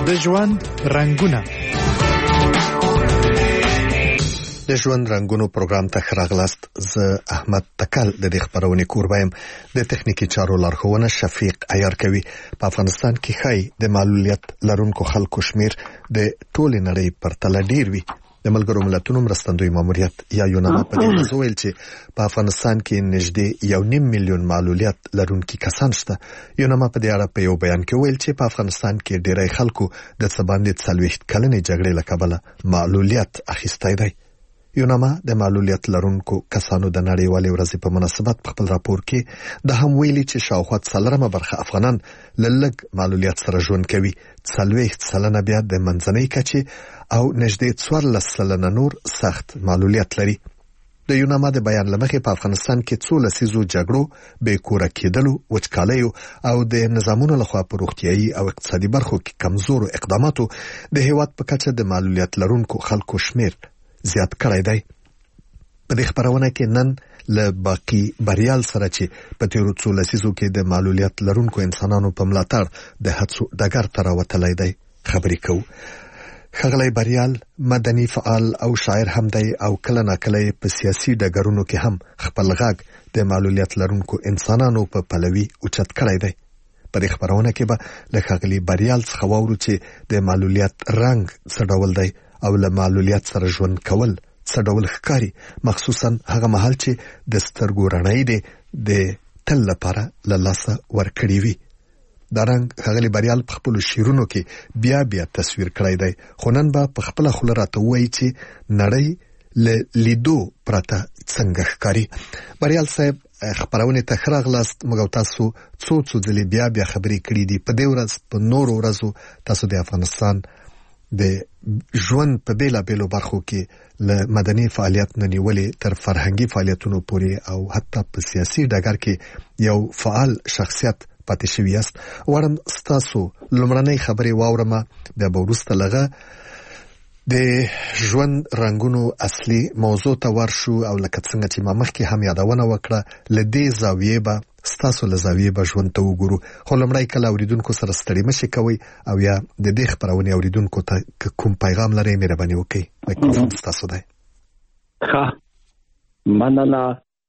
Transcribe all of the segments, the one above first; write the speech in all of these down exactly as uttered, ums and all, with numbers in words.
د ژوند رنگونه د ژوند رنگونو پروګرام ته خراغلاست. زه احمد تکل د دې خبرونې کوربایم. د تخنیکی چارو لارښوونه شفیق عیار کوي. په افغانستان کې خای د معلولیت لرونکو خلکو شمیر د ټولې نړۍ پر تله ډیر وي. د ملګرو ملتونو مرستندوی ماموریت یا یوناما په دې ویل چې په افغانستان کې نږدې یو نیم میلیون معلولیت لرونکي کسان شته. یوناما په دې اړه په یو بیان کې ویل چې په افغانستان کې ډیری خلکو د څه باندې څلوېښت کلنې جګړې له کبله معلولیت اخیستی دی. یوناما د معلولیت لرونکو کسانو د نړیوالې ورځې په مناسبت په خپل راپور کې د هم ویلي چې شاوخوا څلورمه برخه افغانان له لږ معلولیت سره ژوند کوي، څلوېښت سلنه بیا د منځنۍ کچې او نږدې څوارلس سلنه نور سخت معلولیت لري. د یوناما د بیان له مخې په افغانستان کې څو لسیزو جګړو، بې کوره کېدلو، وچکالیو او د نظامونو لخوا په روغتیایي او اقتصادي برخو کې کمزورو اقداماتو د هیواد په کچه د معلولیت لرونکو خلکو شمیر زیات کړی دی. په دې خبرونه کې نن له باقی بریال سره چې په تیرو څو لسیزو کې د معلولیت لرونکو انسانانو په ملاتړ د هڅو ډګر ته راوتلی دی خبرې کوو. ښاغلی بریال مدني فعال او شاعر هم دی او کله ناکله په سیاسي ډګرونو کې هم خپل غږ د معلولیت لرونکو انسانانو په پلوي اوچت کړی دی. په دې خبرونه کې به له ښاغلي بریال څخه واورو چې د معلولیت رنګ څه ډول دی او له معلولیت سره ژوند کول څه ډول ښکاري، مخصوصا هغه مهال چې د سترګو رڼایي دې د تل لپاره له لاسه ورکړي وي. دا رنګ ښاغلي بریال په خپلو شعرونو کې بیا بیا تصویر کړی دی، خو نن به په خپله خوله راته ووایي چې نړۍ له لیدو پرته څنګه ښکاري. بریال صاحب خبرونه ته ښه راغلاست. موږ تاسو څو څو ځلې بیا بیا خبرې کړې دي. په دې ورځ په نورو ورځو تاسو د افغانستان د ژوند په بیلا بیلو برخو کې له مدني فعالیت نه نیولې تر فرهنګي فعالیتونو پورې او حتی په سیاسي ډګر کې یو فعال شخصیت پاتې شوي یاست. غواړم ستاسو لومړنۍ خبرې واورم، بیا به وروسته لږه د ژوند رنګونو اصلي موضوع ته ورشو او لکه څنګه چې ما مخکې هم یادونه وکړه له دې زاویې به ستاسو له زاویې به ژوند ته وګورو. خو لومړی کله اوریدونکو سره ستړي مه شئ کوئ او یا د دې خپرونې اوریدونکو ته کوم پیغام لرئ مهرباني وکړئ. میکروفون ستاسو دی. ښه مننه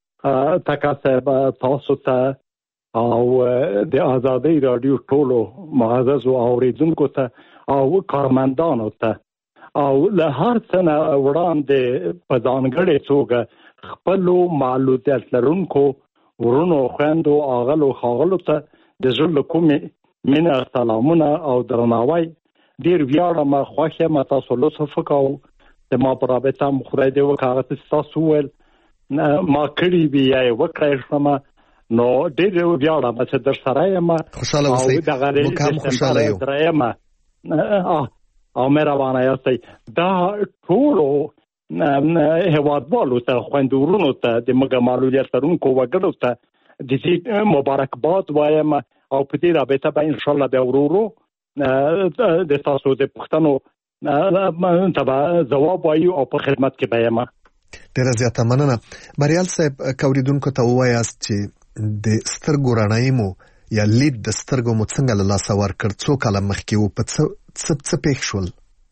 تکا صاحب، تاسو ته او د آزادۍ راډیو ټولو معززو اوریدونکو ته او کارمندانو ته او له هر څه نه وړاندې په ځانګړې توګه خپلو معلولیت لرونکو ورونو، خویندو، آغلو، خاغلو ته د زړه کومې مینه، سلامونه او درناوی. ډېر ویاړم، خوښ یم تاسو لطف وکړو د ما په رابطه م خدای دې وکړه هغه څه چې تاسو وویل ما کړي وي یا یې وکړی شم، نو ډېر ویاړم چې در سره یم. خوشحاله اوسئ، موږ هم خوشحاله یو او مهربانه یاستئ. دا ټولو هیوادوالو ته، خویندورونو ته، د موږ معلولیت لرونکو وګړو ته د دې مبارکباد وایم او په دې رابطه به انشاءالله بیا ورو ورو د تاسو د پوښتنو ته به ځواب وایو او په خدمت کې به یم. ډېره زیاته مننه. بریال صاحب که اوریدونکو ته ووایاست چې د سترګو رڼایي مو یا لید د سترګو مو څنګه له لاسه ورکړ، څو کاله مخکې و، په څه څه پېښ شول؟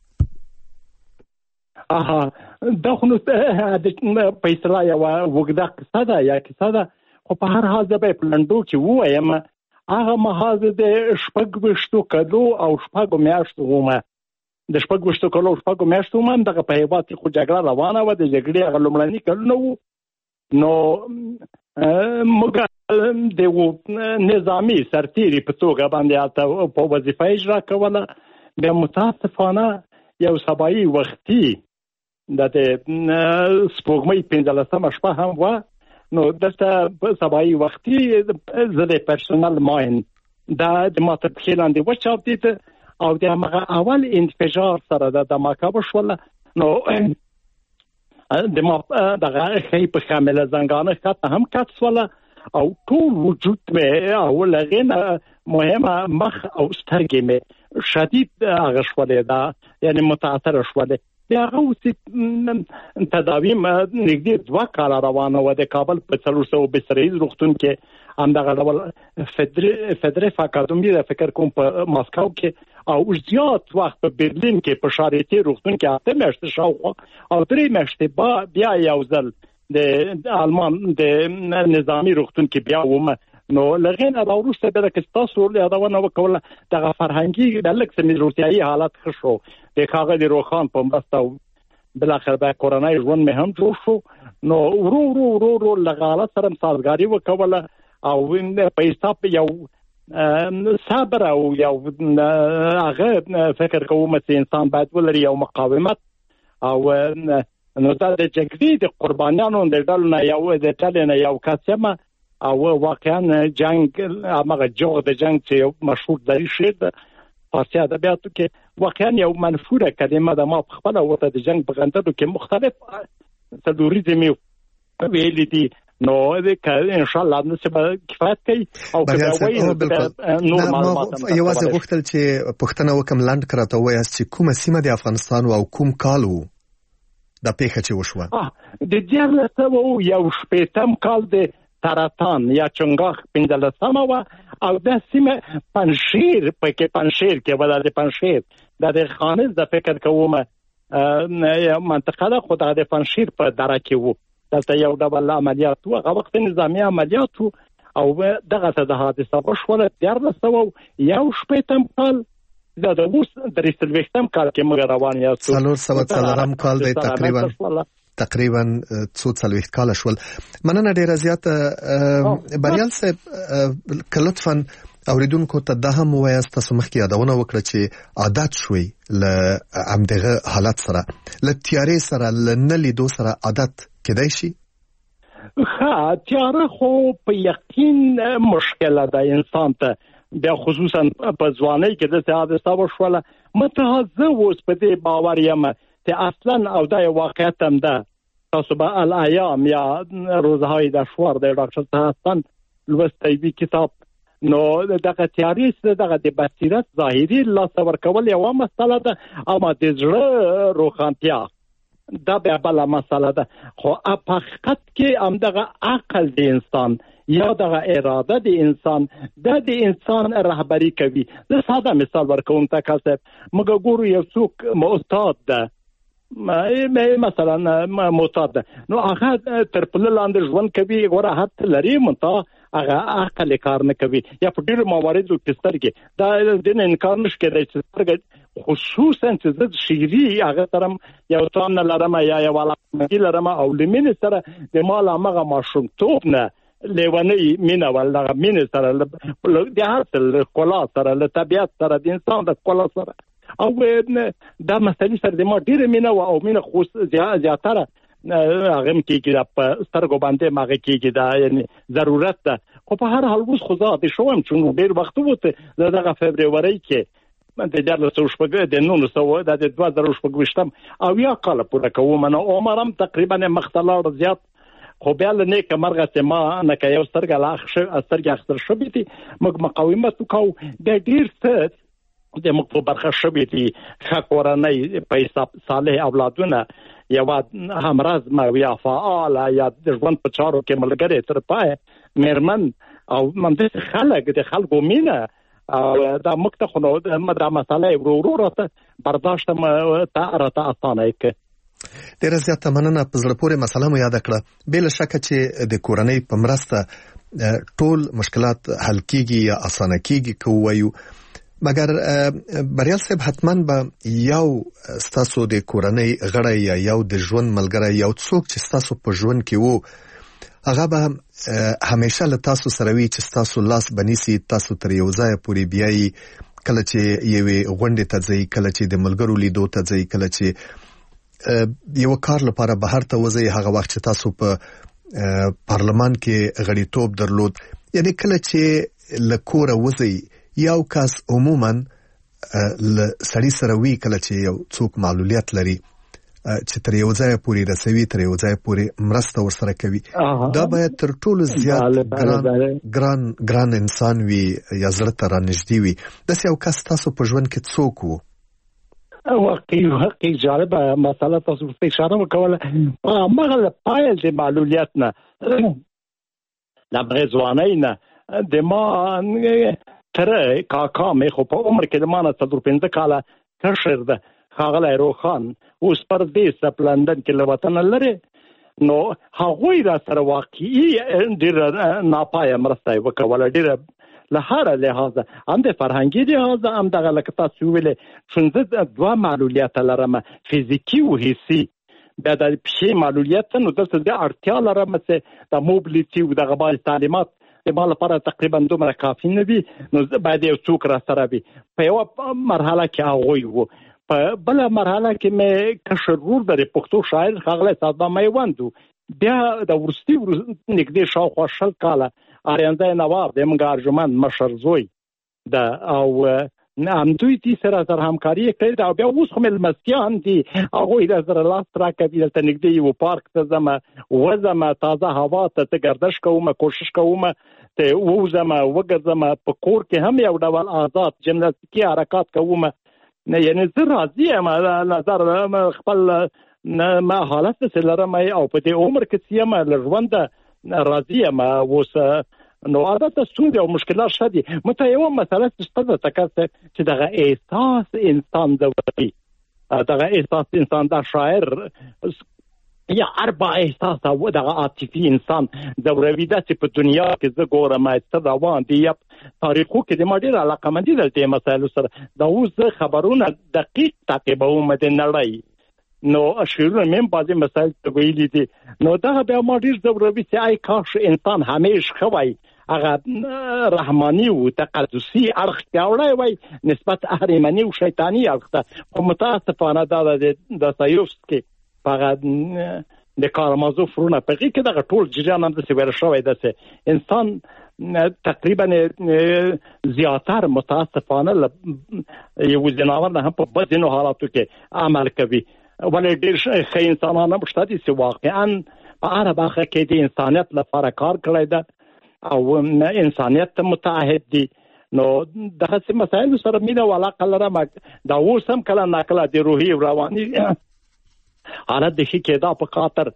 اها دا خو نو په اصطلاح یوه اوږده قصه ده یا کیسه ده، خو په هر حال زه به یې په لنډو کې ووایم. هغه مهال د شپږ ویشتو کلو او شپږو میاشتو وم، د شپږ ویشتو کلو او شپږو میاشتو وم. دغه په هېواد کې خو جګړه روانه وه، د جګړې هغه لومړني کلونه وو. نو موږ د نظامي سرتیري په توګه باندې هلته په وظیفه اجرا کوله. بیا متاسفانه یو سبایي وختي د سپوږمۍ پنځلسمه شپه هم وه، نو دلته په سبایي وختي زه د پرسونل ماین دا د ما تر پښې لاندې وچاودېد او د همغه اول انفجار سره د دماکه وشوله. نو د ما دغه ښۍ پښه مې له زنګانه ښکته هم کټ شوله او ټول وجود مې او له هغې نه مهمه مخ او سترګې مې شدید هغه شولې ده، یعنې متاثره شولې. د هغه اوسې تداوی نږدې دوه کاله روانه وه د کابل په څلور سوه بستریز روغتون کې همدغه ډول فدرف اکاډمي د فکر کوم په ماسکو کې او زیات وخت په برلین کې په شارټي روغتون کې اته میاشتې شاوخوا او درې میاشتې با بیا یو ځل د آلمان د نظامی روغتون کې بیا ومه نو لغین دا وروسته د کستاسو له یادونه وکوله د فرهنګي د لکسمي روسیایي حالت خشو د کاغذ روخان په مستو بل اخر به کورونای ژوند مې هم جوړ شو نو ورو ورو ورو ورو لغاله سره سازګاری وکوله او په حساب یو صبر او یو هغه فکر کوم چې انسان باید ولري یو مقاومت او نو دا د جګړې د قربانیانو د ډول نه یو د ټل نه یو کسمه او واقعا جنگ هغه جوړ د جنگ چې مشهور دی شید فارسی ادبیاتو کې واقعا یو منفوره کلمه د ما خپل وته د جنگ په غندلو کې مختلف تدوریزم ویل دي نو د ان شاء الله نو څه کفایت کوي او کوي نو معلومات یوازې غوښتل چې پښتنه وکم لاند کراته وایي چې کومه سیمه د افغانستان او کوم کال وو د پیښه چې وشوه د دیارلس سوه یو شپږم کال د تراتان یا چنګاخ پنځلسمه وا او د سیمه پنشیر په کې پنشیر کې ولا د پنشیر د خانز د فکر کومه منطقه ده خو د پنشیر په دره کې وو دلته یو ډول عملیات وو هغه وخت نظامی عملیات او دغه د حادثه وشوله دیارلس سوه یو شپږم کال دا د اوس درې سلويختم کال کې موږ روان یو څلور سوه څلورم کال دی تقریبا تقریبا څو څلويخت کال شول مننه ډیره زیاته بریال صاحب کلطفا اوریدونکو ته د هم وایست تاسو مخکې یادونه وکړه چې عادت شوي ل همدغه حالت سره ل تیارې سره ل نه لیدو سره عادت کېدای شي ها تیاره خو په یقین مشکله ده انسان ته بیا خصوصا په ځوانۍ کې د حادثه وشوله متهزه اوس په دې باور یم چې اصلا او دا واقعیت هم ده تاسو به الایام یا روزهای دشوار د ډاکټر حسن لوستی وی کتاب نو دغه تیاری سره دغه د بصیرت ظاهري لاس ورکول یو مسله ده اما د زړه روښانتیا دا به بل مسله ده خو په حقیقت کې هم دغه عقل د انسان یا دغه اراده د انسان د د انسان رهبری کوي زه ساده مثال ورکوم تاسو موږ ګورو یو څوک معتاد ده مثلا معتاد ده نو هغه تر په لاندې ژوند کوي غوړه حد لري مونته هغه عقل کار نه کوي یا په ډیرو مواردو کې سترګې دا د انکار نشي کېدای چې سترګې خصوصا چې د شيري هغه ترم یو تام نه لرم یا یو علاقه لرم او لمن سره د مال هغه ماشوم توپ نه لیوانی مینا ولغه مين سره د هر کلا سره له طبيعت سره د انسان د کلا سره او دا مسلې سره د ما ډیره مینا او مینا خو زیاتره هغه کېږي په سترګو باندې ماغه کېږي دا یعنی ضرورت ده خو په هر حال اوس خو زه د شوم چې ډیر وخت وته دغه فبرवरी کې د دیارلس سوه شپږ د نولس سوه د دوه زره شپږ او یا کال پوره کوم نو عمرم تقریبا مختلف زیات خو بیا له نیکه مرغه چې ما نه که یو سترګه لا سترګې اخستر شوې دي موږ مقاومت وکړو د ډېر څه د موږ په برخه شوې دي ښه کورنۍ په حساب صالح اولادونه یوه همرزمه یا فعاله یا د ژوند په چارو کې ملګرې تر پایه مېرمن او همداسې خلک د خلکو مینه او دا موږ ته خو نو دا مسله ورو ورو راته برداشت راته اسانه کړه ډیره زیاته مننه په زړه پورې مسله مو یاد کړه بل شک چې د کورنۍ په مرسته ټول مشکلات حل کیږي یا اسانه کیږي کوو مګر بریال صاحب حتما به یو ستاسو د کورنۍ غړی یا یو د ژوند ملګری یو څوک چې ستاسو په ژوند کې وو هغه به همیشه له تاسو سره وي چې ستاسو لاس بنيسي تاسو تر یو ځای پورې بیایي کله چې یوې غونډې ته ځئ کله چې د ملګرو لیدو ته ځئ کله چې یو کار لپاره بهر ته وځي هغه وخت چې تاسو په پارلمان کې غړیتوب درلود یعنی کله چې لکوره وځي یو کس عموما ل سړی سره وی کله چې یو څوک معلولیت لري چې تر یو ځای پورې رسوي تر یو ځای پورې مرسته ورسره کوي دا باید تر ټولو زیات ګران ګران ګران انسان وي یا زړه ته رانږدې وي داسې یو کس تاسو په ژوند کې څوک وو واقعي واقعي جالبه مسله تاسو په اشاره وکړه مغه پایل د معلولیت نه لا برزوانه نه د ما تر کاکا مې خو په عمر کې د ما نه څلور پنځه کاله کشر ده ښاغلی روخان اوس پردیس په لندن کې له وطنه لرې نو هغوی را سره واقعي ډېره ناپایه مرسته یې وکوله ډېره له هر لحاظه هم د فرهنګي لحاظه هم دغه لکه تاسو ویلې چون زه دوه معلولیته لرم فزیکي او حسي بیا د پښې معلولیت نو دلته د اړتیا لرم چې د موبلیتي او دغه باندې تعلیمات د ما لپاره تقریبا دومره کافي نه وي نو باید یو څوک را سره وي په یوه مرحله کې هغوی وو په بله مرحله کې مې کشر ورور د پښتو شاعر ښاغلی صادق میوند بیا د وروستي نږدې شاوخوا شل کاله آریانزی نواب د موږ ارجمند مشر زوی ده او همدوی دي سره سره همکاري کړې ده او بیا اوس خو مې لمسیان دي هغوی د سره لاس راکوي دلته نږدې یو پارک ته ځم وځم تازه هوا ته ته ګردش کوم کوشش کوم ته ووځم وګرځم په کور کې هم یو ډول آزاد جمناستیکي حرکات کوم نه یعنی زه راضي یم نظر خپل ما حالت څه لرم او په دې عمر کې چې یم له ژونده راضي یم اوس نو عادت ستونزې او مشکلات شدي مته یو مسله ستاسو تکاسه چې دغه احساس انسان دوی دغه احساس انسان دا شاعر یا اربع احساس او دغه عاطفي انسان دوروي د په دنیا کې زه ګورم چې روان دي تاریخو کې د ما ډېر علاقمندي د دې مسایلو سره دا اوس خبرونه دقیق تعقیبوم د نړۍ نو اشیرونه مې بعضې مسایل ته ویلي دي نو دغه بیا ما ډېر ضروري چې ای کاش انسان همیش خوی هغه رحماني او تقدسي اړخ پیاوړی وای نسبت اهریمني او شیطاني اړخ ته خو متاسفانه دا د داستایوفسکي هغه د کارامازوف وروڼه په هغې کې دغه ټول جریان همداسې ویل شوی ده چې انسان تقریبا زیاتر متاسفانه یو ځناور نه هم په بدځینو حالاتو کې عمل کوي ولې ډېر ښه انسانان هم شته دي چې واقعا په هره برخه کې د انسانیت لپاره کار کړی ده او انسانیت ته متعهد دي نو دغسې مسایلو سره مینه او علاقه لرم دا اوس هم کله ناکله د روحي او رواني حالت د ښه کېدا په خاطر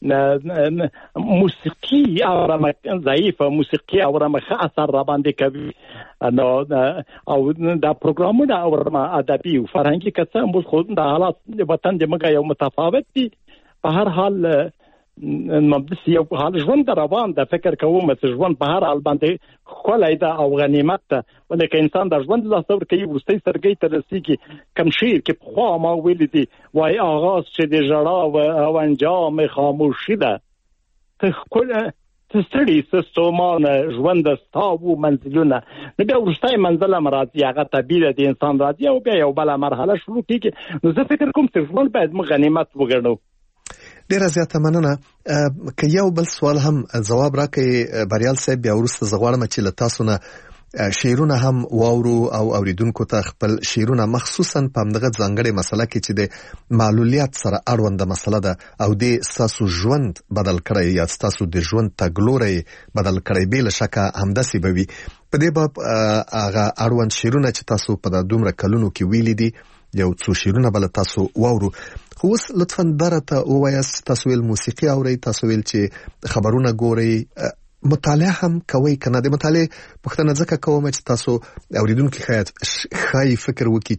موسیقي اورم ضعیفه موسیقي اورم ښه اثر را باندې کوي نو او دا پروګرامونه اورم ادبي او فرهنګي که څه هم خو د حالات د وطن د موږ یو متفاوت دي په هر حال مبدس یو حال ژوند روان ده فکر کوم چې ژوند په هر حال باندې ښکلی ده او غنیمت ده ولې که انسان د ژوند لاس ورکوي وروستۍ سرګۍ ته رسېږي کم شعر کې پخوا ما ویلي دي وایي آغاز چې د ژړا او انجام خاموشي ده ته ښکلی ته ستړي څه ستومانه ژوند ستا و منزلونه نو بیا وروستی منزل هم راځي هغه طبیعي ده د انسان راځي او بیا یو بله مرحله شروع کېږي نو زه فکر کوم چې ژوند باید موږ غنیمت وګڼو ډیره زیاته مننه که یو بل سوال هم جواب راکړي بریال صاحب بیا وروسته زه غواړم چې له تاسو نه شعرونه هم واورو او اوریدونکو ته خپل شعرونه مخصوصا په همدغه ځانګړې مسله کې چې د معلولیت سره اړونده مسله ده او د ستاسو ژوند بدل کړی یا ستاسو د ژوند تګلوری بدل کړی بې له شکه همداسې به وي په دې باب هغه اړوند شعرونه چې تاسو په دا دومره کلونو کې ویلي دي یو څو شعرونه به له تاسو واورو خو اوس لطفا درته ووایاست تاسو ویل موسیقي اورئ تاسو ویل چې خبرونه ګورئ مطالعه هم کوئ که نه د مطالعې پوښتنه ځکه کوم چې تاسو اوریدونکي ښایي فکر وکړي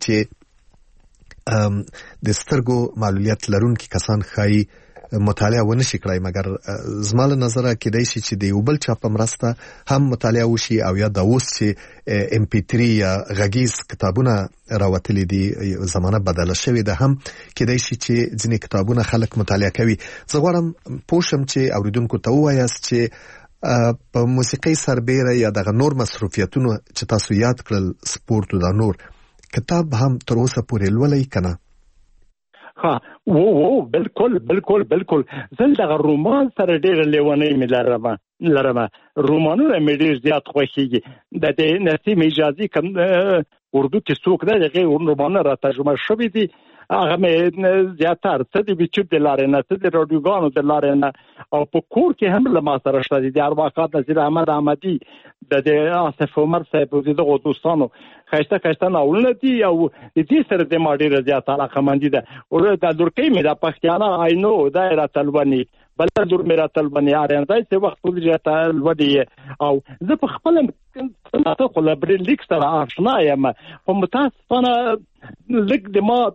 چې د سترګو معلولیت لرونکي کسان ښایي مطالعه ونه شي کړای مګر زما له نظره کېدای شي چې د یو بل چا په مرسته هم مطالعه وشي او یا دا اوس چې ام پی تھری یا غږیز کتابونه راوتلي دي زمانه بدله شوې ده هم کېدای شي چې ځینې کتابونه خلک مطالعه کوي زه غواړم پوه شم چې اوریدونکو ته ووایاست چې په موسیقۍ سربیره یا دغه نور مصروفیتونو چې تاسو یاد کړل سپورت او دا نور کتاب هم تر اوسه پورې لولئ که نه ها وو وو بالکل بالکل بالکل زل دغه رومان سره ډېر لیونی مې لرم لرم رومانونه مې ډېر زیات خوښېږي د دې نسیم حجازي کوم اردو کې څوک دی هغې رومانونه را ترجمه شوي دي هغه مې زیاتر څه د یوټیوب د لارې نه څه د راډیوګانو د لارې نه او په کور کې هم له ما سره شته دي د ارواښاد نظیر احمد احمدي د د آصف عمر صاحب او د دغو دوستانو ښایسته ښایسته ناولونه دي او د دې سره د ما ډېره زیاته علاقمندي ده د لورکۍ مې د پښتانه آینو دا یې راته لولي بل لور مې راتل باندې اړندای څه وخت ولې ته ودی او زه په خپل تاسو خو له بریلیک سره آشنا یم په متاسفانه لږ د ما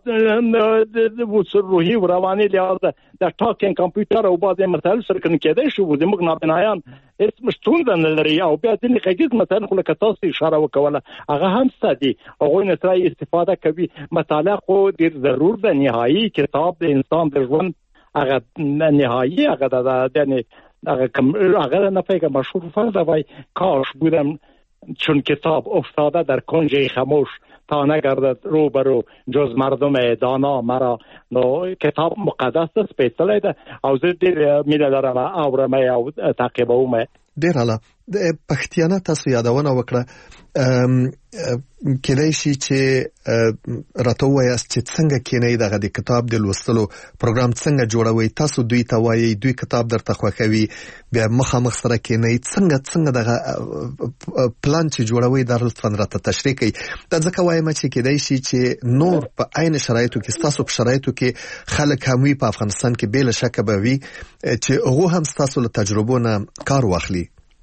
د روحي او رواني لحاظ د ټاکینګ کمپیوټر او بعضې مسایل سره کنه کېدای شي زموږ نابنایان هیڅ ستونزه نه لري او بیا ځینې غږیز مسایل خو لکه تاسو اشاره وکوله هغه هم شته دي هغوی نه سره استفاده کوي مطالعه خو ډېر ضرور ده نهایي کتاب د انسان د ژوند هغه نهایی هغه د هغه هغه نه فکر مشهور فرد وای کاش بودم چون کتاب افتاده در کنج خاموش تا نگردد روبرو جز مردم دانا مرا نو کتاب مقدس است سپیڅلی ده او زه ډېر مینه لرم اورم او تعقیبوم ډېر اعلی د پښتیانه تاسو یادونه وکړه کېدای شي چې راته ووایاست چې څنګه کېنئ دغه د کتاب د لوستلو پروګرام څنګه جوړوئ تاسو دوی ته وایئ دوی کتاب درته خوښوي بیا مخامخ سره کېنئ څنګه څنګه دغه پلان چې جوړوئ دارالفن راته تشریح کړئ دا ځکه وایم چې کېدای شي چې نور په عین شرایطو کې ستاسو په شرایطو کې خلک هم وي په افغانستان کې بې له شکه به وي چې هغوی هم ستاسو له تجربو نه کار واخلي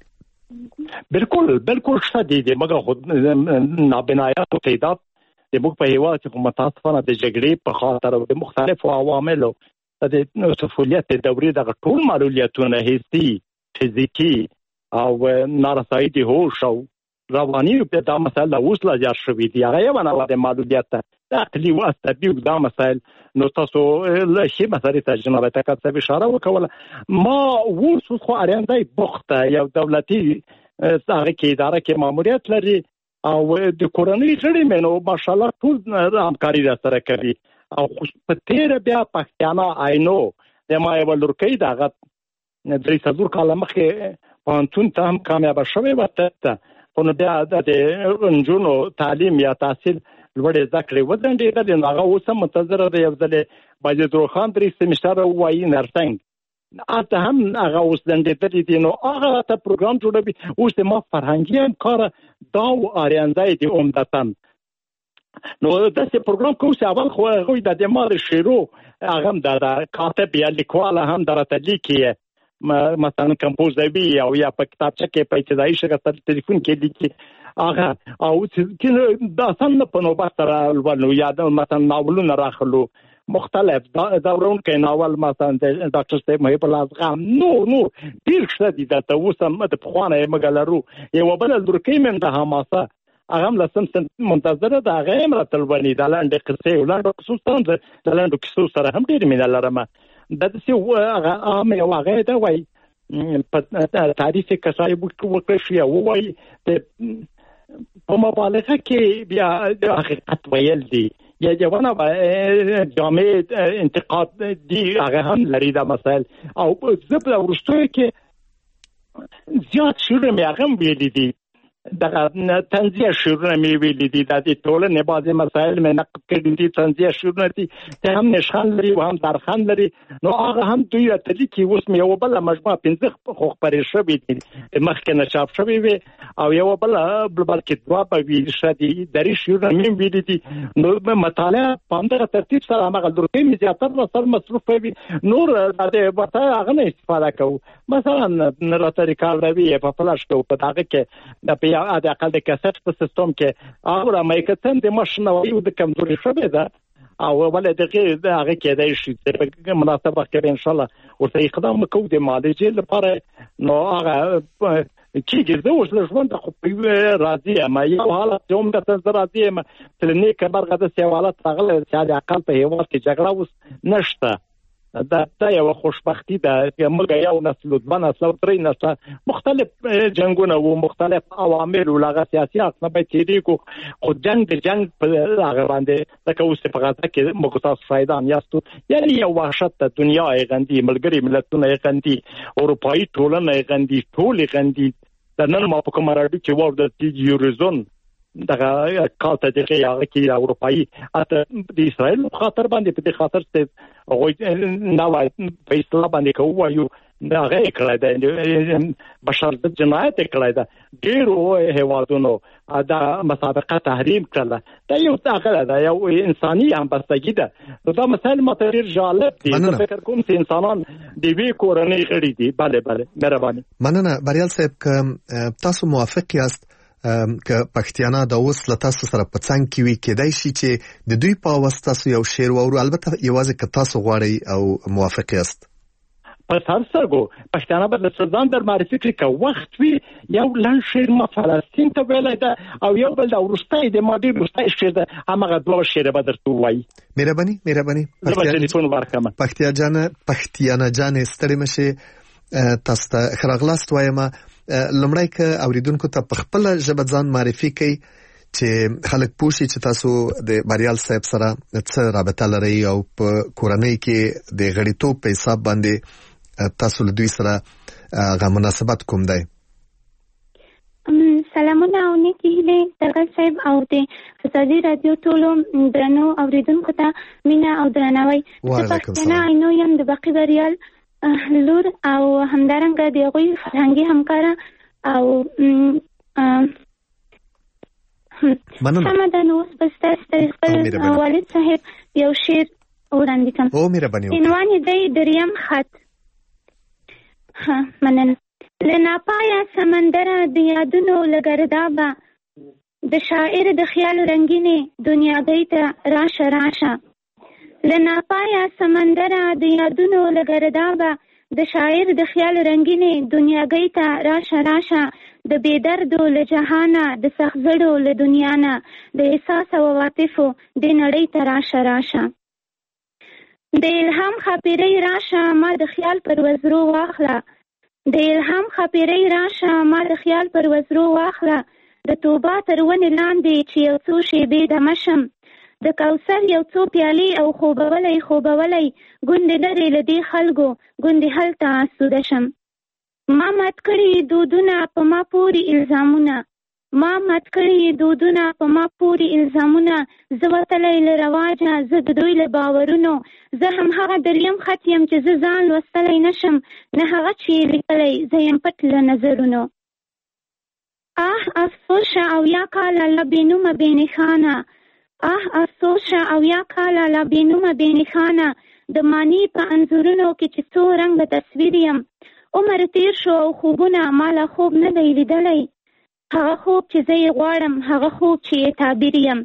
بالکل بالکل شته دي د مګه خود نابنایانو تعداد د موږ په هیواد کې متاسفانه د جګړې په خاطر او د مختلفو عواملو د طفولیت دورې د ټول معلولیتونه حسي فزیکی او نارسایی د هوش او رواني په دا مسله اوس لا زیات شوې دي هغه یو نه د معلولیت د عقلي او عصبي دا مسایل نو تاسو له شي مسالې ته جناب ته کاڅه اشاره وکوله ما ورسو خو اړندای بوخته یو دولتي هغه کې اداره کې ماموریت لري او د کورنۍ غړي مې ماشاءالله ټول همکاري سره کوي او په تیر بیا پښتانه آینو د ما یو لورکۍ دغه درې څلور کاله مخکې پانتون ته هم کامیاب شوی وته په نو بیا د انجونو تعلیم یا تحصیل لوړې زده کړې ودرېدل د هغه اوس هم منتظر دی یو ځل باید دروخان درې سیمستر وایي نرسنګ اته هم هغه اوس دندې دي نو هغه ته پروګرام جوړوي اوس د ما فرهنګي هم کار دا او اړندای دي عمدتاً نو دا چې پروګرام کوم څه اول خو هغه د مال شیرو هغه هم د کاتب یا لیکوال هم درته لیکي مثلا کمپوزوي او یا په کتابچه کې په ابتدایي شکل ټلیفون کې لیکي هغه او چې دا څنګه په نوبت سره ولنو یاد مثلا ناولونه راخلو مختلف دورون کې ناول مثلا د ډاکټر صاحب محب الله ازغام نو نو ډیر څه دي دا ته وسم د خوانه مګلرو یو بل درکې من د حماسه هغه لسم منتظر ده هغه هم راتل ونی د لاندې قصې ولاندې خصوصا د لاندې قصو سره هم ډیر مینه لرم د څه هغه عام یو هغه دا وای په تعریف کې صاحب وکړ شي او وای په مبالغه کې بیا د حقیقت ویل دي یا جوانه جامع انتقاد دی هغه هم لري دا مسائل او زبل ورستوي کې زیات شروع مې هغه ویلي دي دغه تنزیه شروع مې ویلي دي د ټولنې بعضي مسائل مې نقد کړي دي تنزیه شروع دي ته هم نشان لري او هم درخان لري نو هغه هم دوی ته لیکي اوس مې یو بل مجموعه پنځه خو خبرې شوې دي مخکې نه چاپ شوې وي او یو بل بلکې دوا په ویل شدي درې شروع مې ویلي دي نو مطالعه په همدغه ترتیب سره هغه درکې مې زیاتره سر مصروف وي نور د وته هغه نه استفاده کوو مثلا راته ریکارډ وی په فلاش کې په هغه کې د یا د اقل د کیسټ په سیستم کې هغه مایکتن د ماشینوي او د کمزوري شوه ده او ولې دغه هغه کېدای شي په مناسبه کې ان شاء الله ورته اقدام وکړو د معالجې لپاره نو هغه کېږي زه اوس له ژوند خو په راضي یم یو حالت هم د تاسو راضي یم چې نه کبرغه د سیوالات راغله چې د اقل په هیواد کې جګړه اوس نشته دا دا یو خوشبختی ده چې موږ یو نسل د نسل ترې نسل مختلف جنگونه او مختلف عوامل او لغه سیاسي اصلا به تیری کو خو جنگ د جنگ په هغه باندې لکه اوس په غزه کې موږ تاسو فائدان یاستو یعنی یو وحشت د دنیا غندي ملګری ملتونه غندي اروپאי ټولنه غندي ټول غندي د نن ما په کوم راډیو کې وو د یوروزون دغه کالته دغه هغه کې اروپאי اته د اسرائیل په خاطر باندې په خاطر ته هغه نو په اسلام باندې کوو دا غي کړی دی بشر ضد جنایت کړی دی ډیرو هیوادونو دا مسابقه تحریم کړله دا یو تاغله دا یو انساني همبستګي ده نو دا مسایل ماته ډیر جالب دي زه فکر کوم چې انسانان د وی کورنۍ غړي دي bale bale مهرباني مننه بریال صاحب که تاسو موافق یاست که پښتیانا د اوس له تاسو سره په څنګ کې وي کېدای شي چې د دوی په واسطه یو شعر وورو البته یوازې که تاسو غواړئ او موافق یاست په سرسرګو پښتانه به د سودان در معرفي کړي که وخت وي یو لنډ شعر ما فلسطین ته ویلی ده او یو بل د وروستی د ما ډېر وروستی شعر ده همغه دوه شعره به درته ووایي مهرباني مهرباني زه به ټلیفون ورکړم پښتیا جانه پښتیانه جانې ستړې مه شې تاسو ته ښه راغلاست وایم لومړی که اوریدونکو ته په خپله ژبه ځان معرفي کوي چې خلک پوه شي چې تاسو د بریال صاحب سره څه رابطه لرئ او په کورنۍ کې د غړیتوب په حساب باندې تاسو له دوی سره غو مناسبت کوم دی سلامونه او نیکی هیله درګل صاحب او د فضائي رادیو ټولو درنو اوریدونکو ته مینا او درناوی پښتنه اینو یم د باقی بریال لور او همدارنګه د غوي فرهنګي همکارا او مننه سم د نو سپستر خپل والد صاحب یو شعر وړاندې کوم او مهرباني عنوان دی دریم خط ها مننه لناپایا سمندر د یادونو لګردابا د شاعر د خیال رنگینه دنیاګۍ ته راشه راشه لناپایا سمندر د یادونو لګردابا د شاعر د خیال رنگینه دنیاګۍ ته راشه راشه د بیدردو له جهانه د سخزړو له دنیا نه د احساس او عواطفو د نړۍ ته راشه راشه د الهام خاپیری راشه ما د خیال پر وزرو واخله د الهام خاپیری راشه ما د خیال پر وزرو واخله د توبه تر ونې لاندې چې یو څو شیبې دمه شم د کوثر یو څو پیالې او خوبولی خوبولی ګوندې لرې له دې خلکو ګوندې هلته آسوده شم ما مات کړي دودونه په ما پورې الزامونه ما مات کړي دودونه په ما پورې الزامونه زه وتلی له رواجه زه د دوی له باورونو زه هم هغه دریم خط یم چې زه ځان لوستلی نشم نه هغه چې یې لیکلی زه یم پټ له نظرونو آه افسوسه او یا کاله له بېنومه بېنښانه آه افسوسه او یا کاله لا بینومه بینخانه د معنی په انځورونو کې چې څو رنګه تصویر یم عمر تیر شو او خوبونه مالا خوب نه دی لیدلی هغه خوب چې زه یې غواړم هغه خوب چې یې تعبیر یم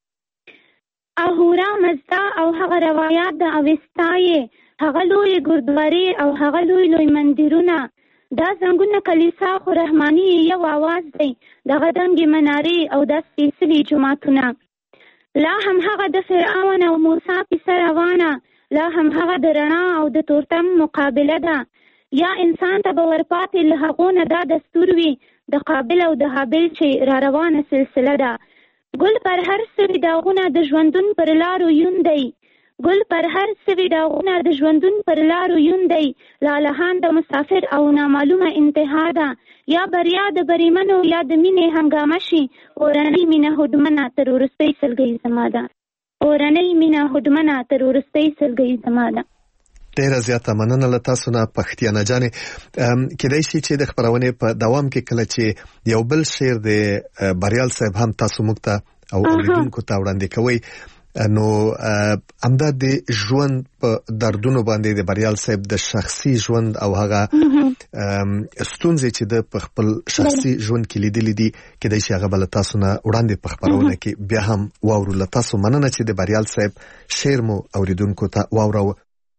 اهورا مزدا او هغه روایات د اوستا یې هغه لوی ګردوارې او هغه لوی لوی مندرونه دا زنګونه کلیسا خو رحماني یو आवाज دی دغه دنګې منارې او د سپېڅلي جوماتونه لا هم هغه د فرعون او موسی کیسه روانه لا هم هغه د رڼا او د تورتم مقابله ده یا انسان ته به ورپاتې له هغو نه دا دستور وي د قابل او د حابل چې را روانه سلسله ده ګل پر هر سوي داغونه د ژوندون پر لارو یون دی ګل پر هر سوي داغونه د ژوندون پر لارو یون دی لالهان د مسافر او نامعلومه انتها ده یا بریا د بریمنو یا د مینې هنګامه شي اورنۍ مینه هډمنه تر وروستۍ سلګۍ زما ده اورنۍ مینه هډمنه تر وروستۍ سلګۍ زما ده ډیره زیاته مننه له تاسو نه پښتیانه جانې کېدای شي چې د خپرونې په دوام کې کله چې یو بل شعر د بریال صاحب هم تاسو موږ ته او اوریدونکو ته وړاندې کوئ نو همدا د ژوند په دردونو باندې د بریال صاحب د شخصي ژوند او هغه ستونزې چې د په خپل شخصي ژوند کې لیدلې دي کېدای شي هغه بل تاسو نه وړاندې په خپرونه کې بیا هم واورو له تاسو مننه چې د بریال صاحب شعر مو اوریدونکو ته واورو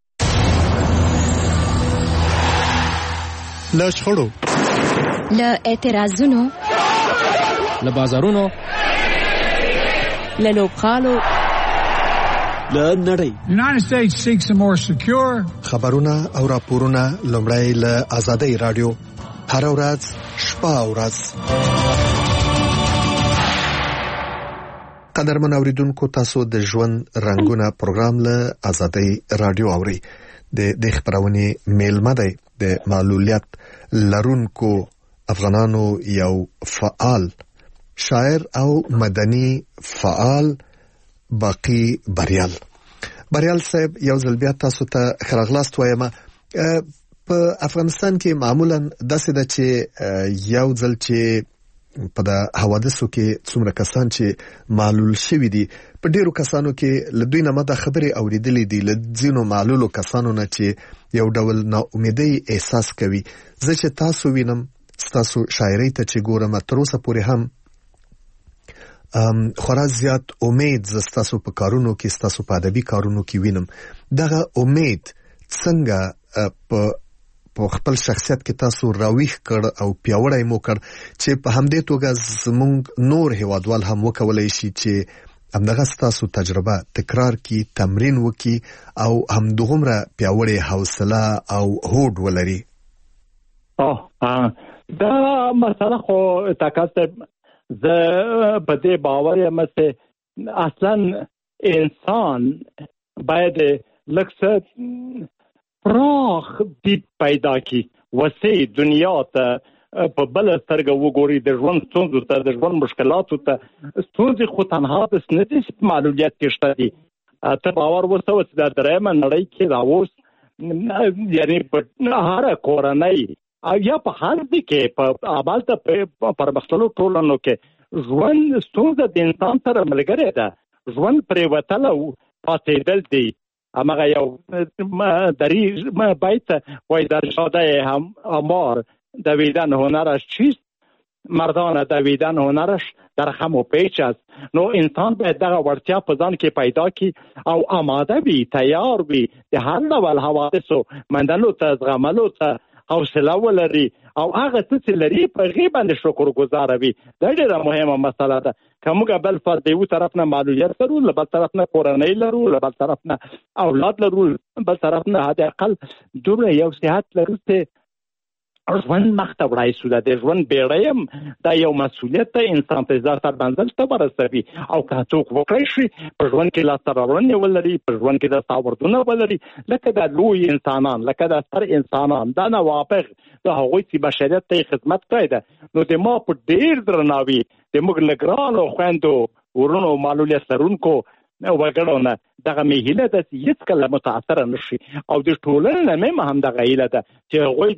له شخړو له اعتراضونو له بازارونو له لوبغالو له نړۍ United States seeks a more secure خبرونه او راپورونه لومړی له آزادۍ رادیو هر ورځ شپه او ورځ قدرمن اوریدونکو تاسو د ژوند رنگونه پروګرام له آزادۍ رادیو اوري د د خبرونه میلمه دی د معلولیت لرونکو افغانانو یو فعال شاعر او مدني فعال باقی بریال بریال صاحب یو ځل بیا تاسو ته خراغلاست وایم په افغانستان کې معمولا داسې ده چې یو ځل چې په د حوادثو کې څومره کسان چې معلول شوي دي، په ډیرو کسانو کې له دوی نه ما دا خبرې اورېدلې دي له ځینو معلولو کسانو نه چې یو ډول ناامیدۍ احساس کوي. زه چې تاسو وینم، ستاسو شاعرۍ ته چې ګورم، تر اوسه پورې هم خورا زیات امید زه ستاسو په کارونو کې، ستاسو په ادبي کارونو کې وینم. دغه امید څنګه په په خپل شخصیت کې تاسو راویښ کړ او پیاوړی مو کړ چې په همدې توګه زموږ نور هیوادوال هم وکولای شي چې همدغه ستاسو تجربه تکرار کی، تمرین وکي او همدغومره پیاوړی حوصله او هوډ ولري؟ اه دا مسله خو تاسو زه په دې باور یم چې اصلا انسان باید لکه پراخ دید پیدا کی، وسیع دنیا ته په بل سترګه وګوري، د ژوند ستونزو ته، د ژوند مشکلاتو ته. ستونزې خو تنها بس نه دي چې معلولیت کې شته دي. ته باور وسوه چې د درېیمه نړۍ کې راووس یعنی په هره کورنۍ یا په هر ځای کې په آبالته پرمختللو ټولنو کې ژوند ستونزه د انسان سره ملګرې ده. ژوند پرې وتل او پاتېدل دي. همغه یو دری بیت وای در شاده هم امار دویدن هنرش چیست؟ مردان دویدن هنرش در خم و پیچ است. نو انسان باید دغه وړتیا په ځان کې پیدا کی او آماده وي، تیار وي د هر ډول حوادثو مندلو ته، زغملو ته حوصله ولري او هغه څه چې لري په هغې باندې شکر ګزاره وي. دا ډېره مهمه مسله ده. که موږ بل فرد د یو طرف نه معلولیت لرو، له بل طرف نه کورنۍ لرو، له بل طرف نه اولاد لرو، بل طرف نه حد اقل دومره یو صحت لرو چې ژوند مخته وړای شو. د ژوند بیړۍ هم دا یو مسؤلیت دی، انسان ته ځان تر منزل ته ورسوي. او که څوک وکړی شي په ژوند کې لاسته راوړنې ولري، په ژوند کې دستاوردونه ولري، لکه د لوی انسانان، لکه د ستر انسانان، دا نوابغ د هغوی چې بشریت ته خدمت کړی ده، نو د ما په ډېر درناوي د موږ له ګرانو خویندو ورونو معلولیت لرونکو وګړو نه دغه مې هیله ده چې هېڅکله متاثره نه شي. او د ټولنې نه مې هم دغه هیله ده چې هغوی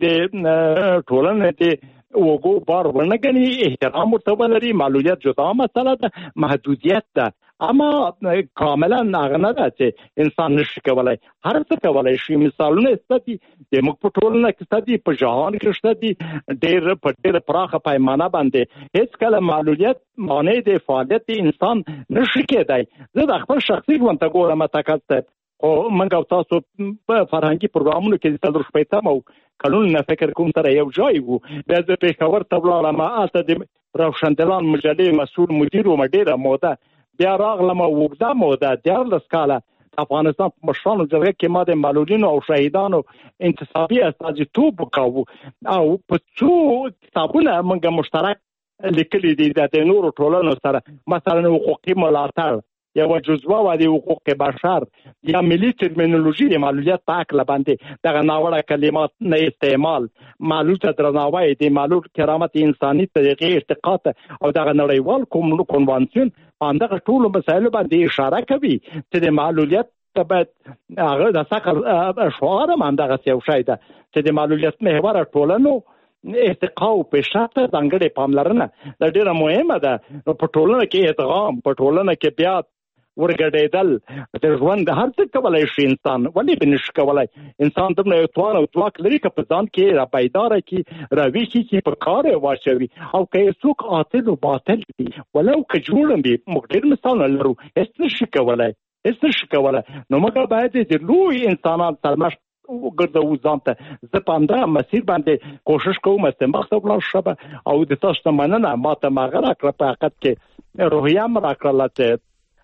د ټولنې د وګو بار ونه ګڼي، احترام ورته ولري. معلولیت جدا مسله ده، محدودیت ده، اما کاملا هغه نه ده چې انسان نشي کولی، هر څه کولی شي. مثالونه شته دي د موږ په ټولنه کې شته دي، په جهان کې شته دي، ډېر په ډېره پراخه پیمانه باندې. هېڅکله معلولیت مانع د فعالیت انسان نشي کېدی. زه د خپل شخصي ژوند ته ګورم تکل ته، خو موږ او تاسو په فرهنګي پروګرامونو کې د څلور شپېتم او کلونو نه فکر کوم سره یو ځای وو. بیا زه پېښور ته ولاړم، هلته د روشندلان مجلې مسؤل مدیر وم ډېره موده. بیا راغلم اوږده موده دیارلس کاله افغانستان په مشرانو جرګه کې ما د معلولینو او شهیدانو انتصابي استازیتوب وکاوه. او په څو کتابونه موږ مشترک لیکلي دي د نورو ټولنو سره، مثلا حقوقي ملاتړ، یو جزوه و د حقوق بشر، یا ملي ترمینولوژي د معلولیت په هکله باندې دغه ناوړه کلمات نه استعمال، معلول ته درناوی، د معلول کرامت انساني طریقې ارتقا او دغه نړیوال کنوانسیون په همدغه ټولو مسایلو باندې اشاره کوي چې د معلولیت ته باید هغه د سقر شعار هم همدغسې یو شی ده چې د معلولیت محوره ټولنو ارتقا او پیشرفت ځانګړې پاملرنه دا ډېره مهمه ده. په ټولنه کې ادغام، په ټولنه کې بیا ورګډېدل، د ژوند هر څه کولی شي انسان، ولې به نشي کولی؟ انسان دومره یو توان او ځواک لري که په ځان کې را بیداره کړي، راویښ کړي، په کار یې واچوي. او که یې څوک عاطل او باطل وي، ولو که جوړ وي، موږ ډېر مثالونه لرو، هېڅ نشي کولی، هېڅ نشي کولی. نو موږ باید د لوی انسانان سرمشق وګرځوو ځان ته. زه په همدغه مسیر باندې کوشش کوم چې مخته ولاړ شم. او د تاسو نه مننه، ما ته م هغه راکړه، په حقیقت کې روحیه م راکړله چې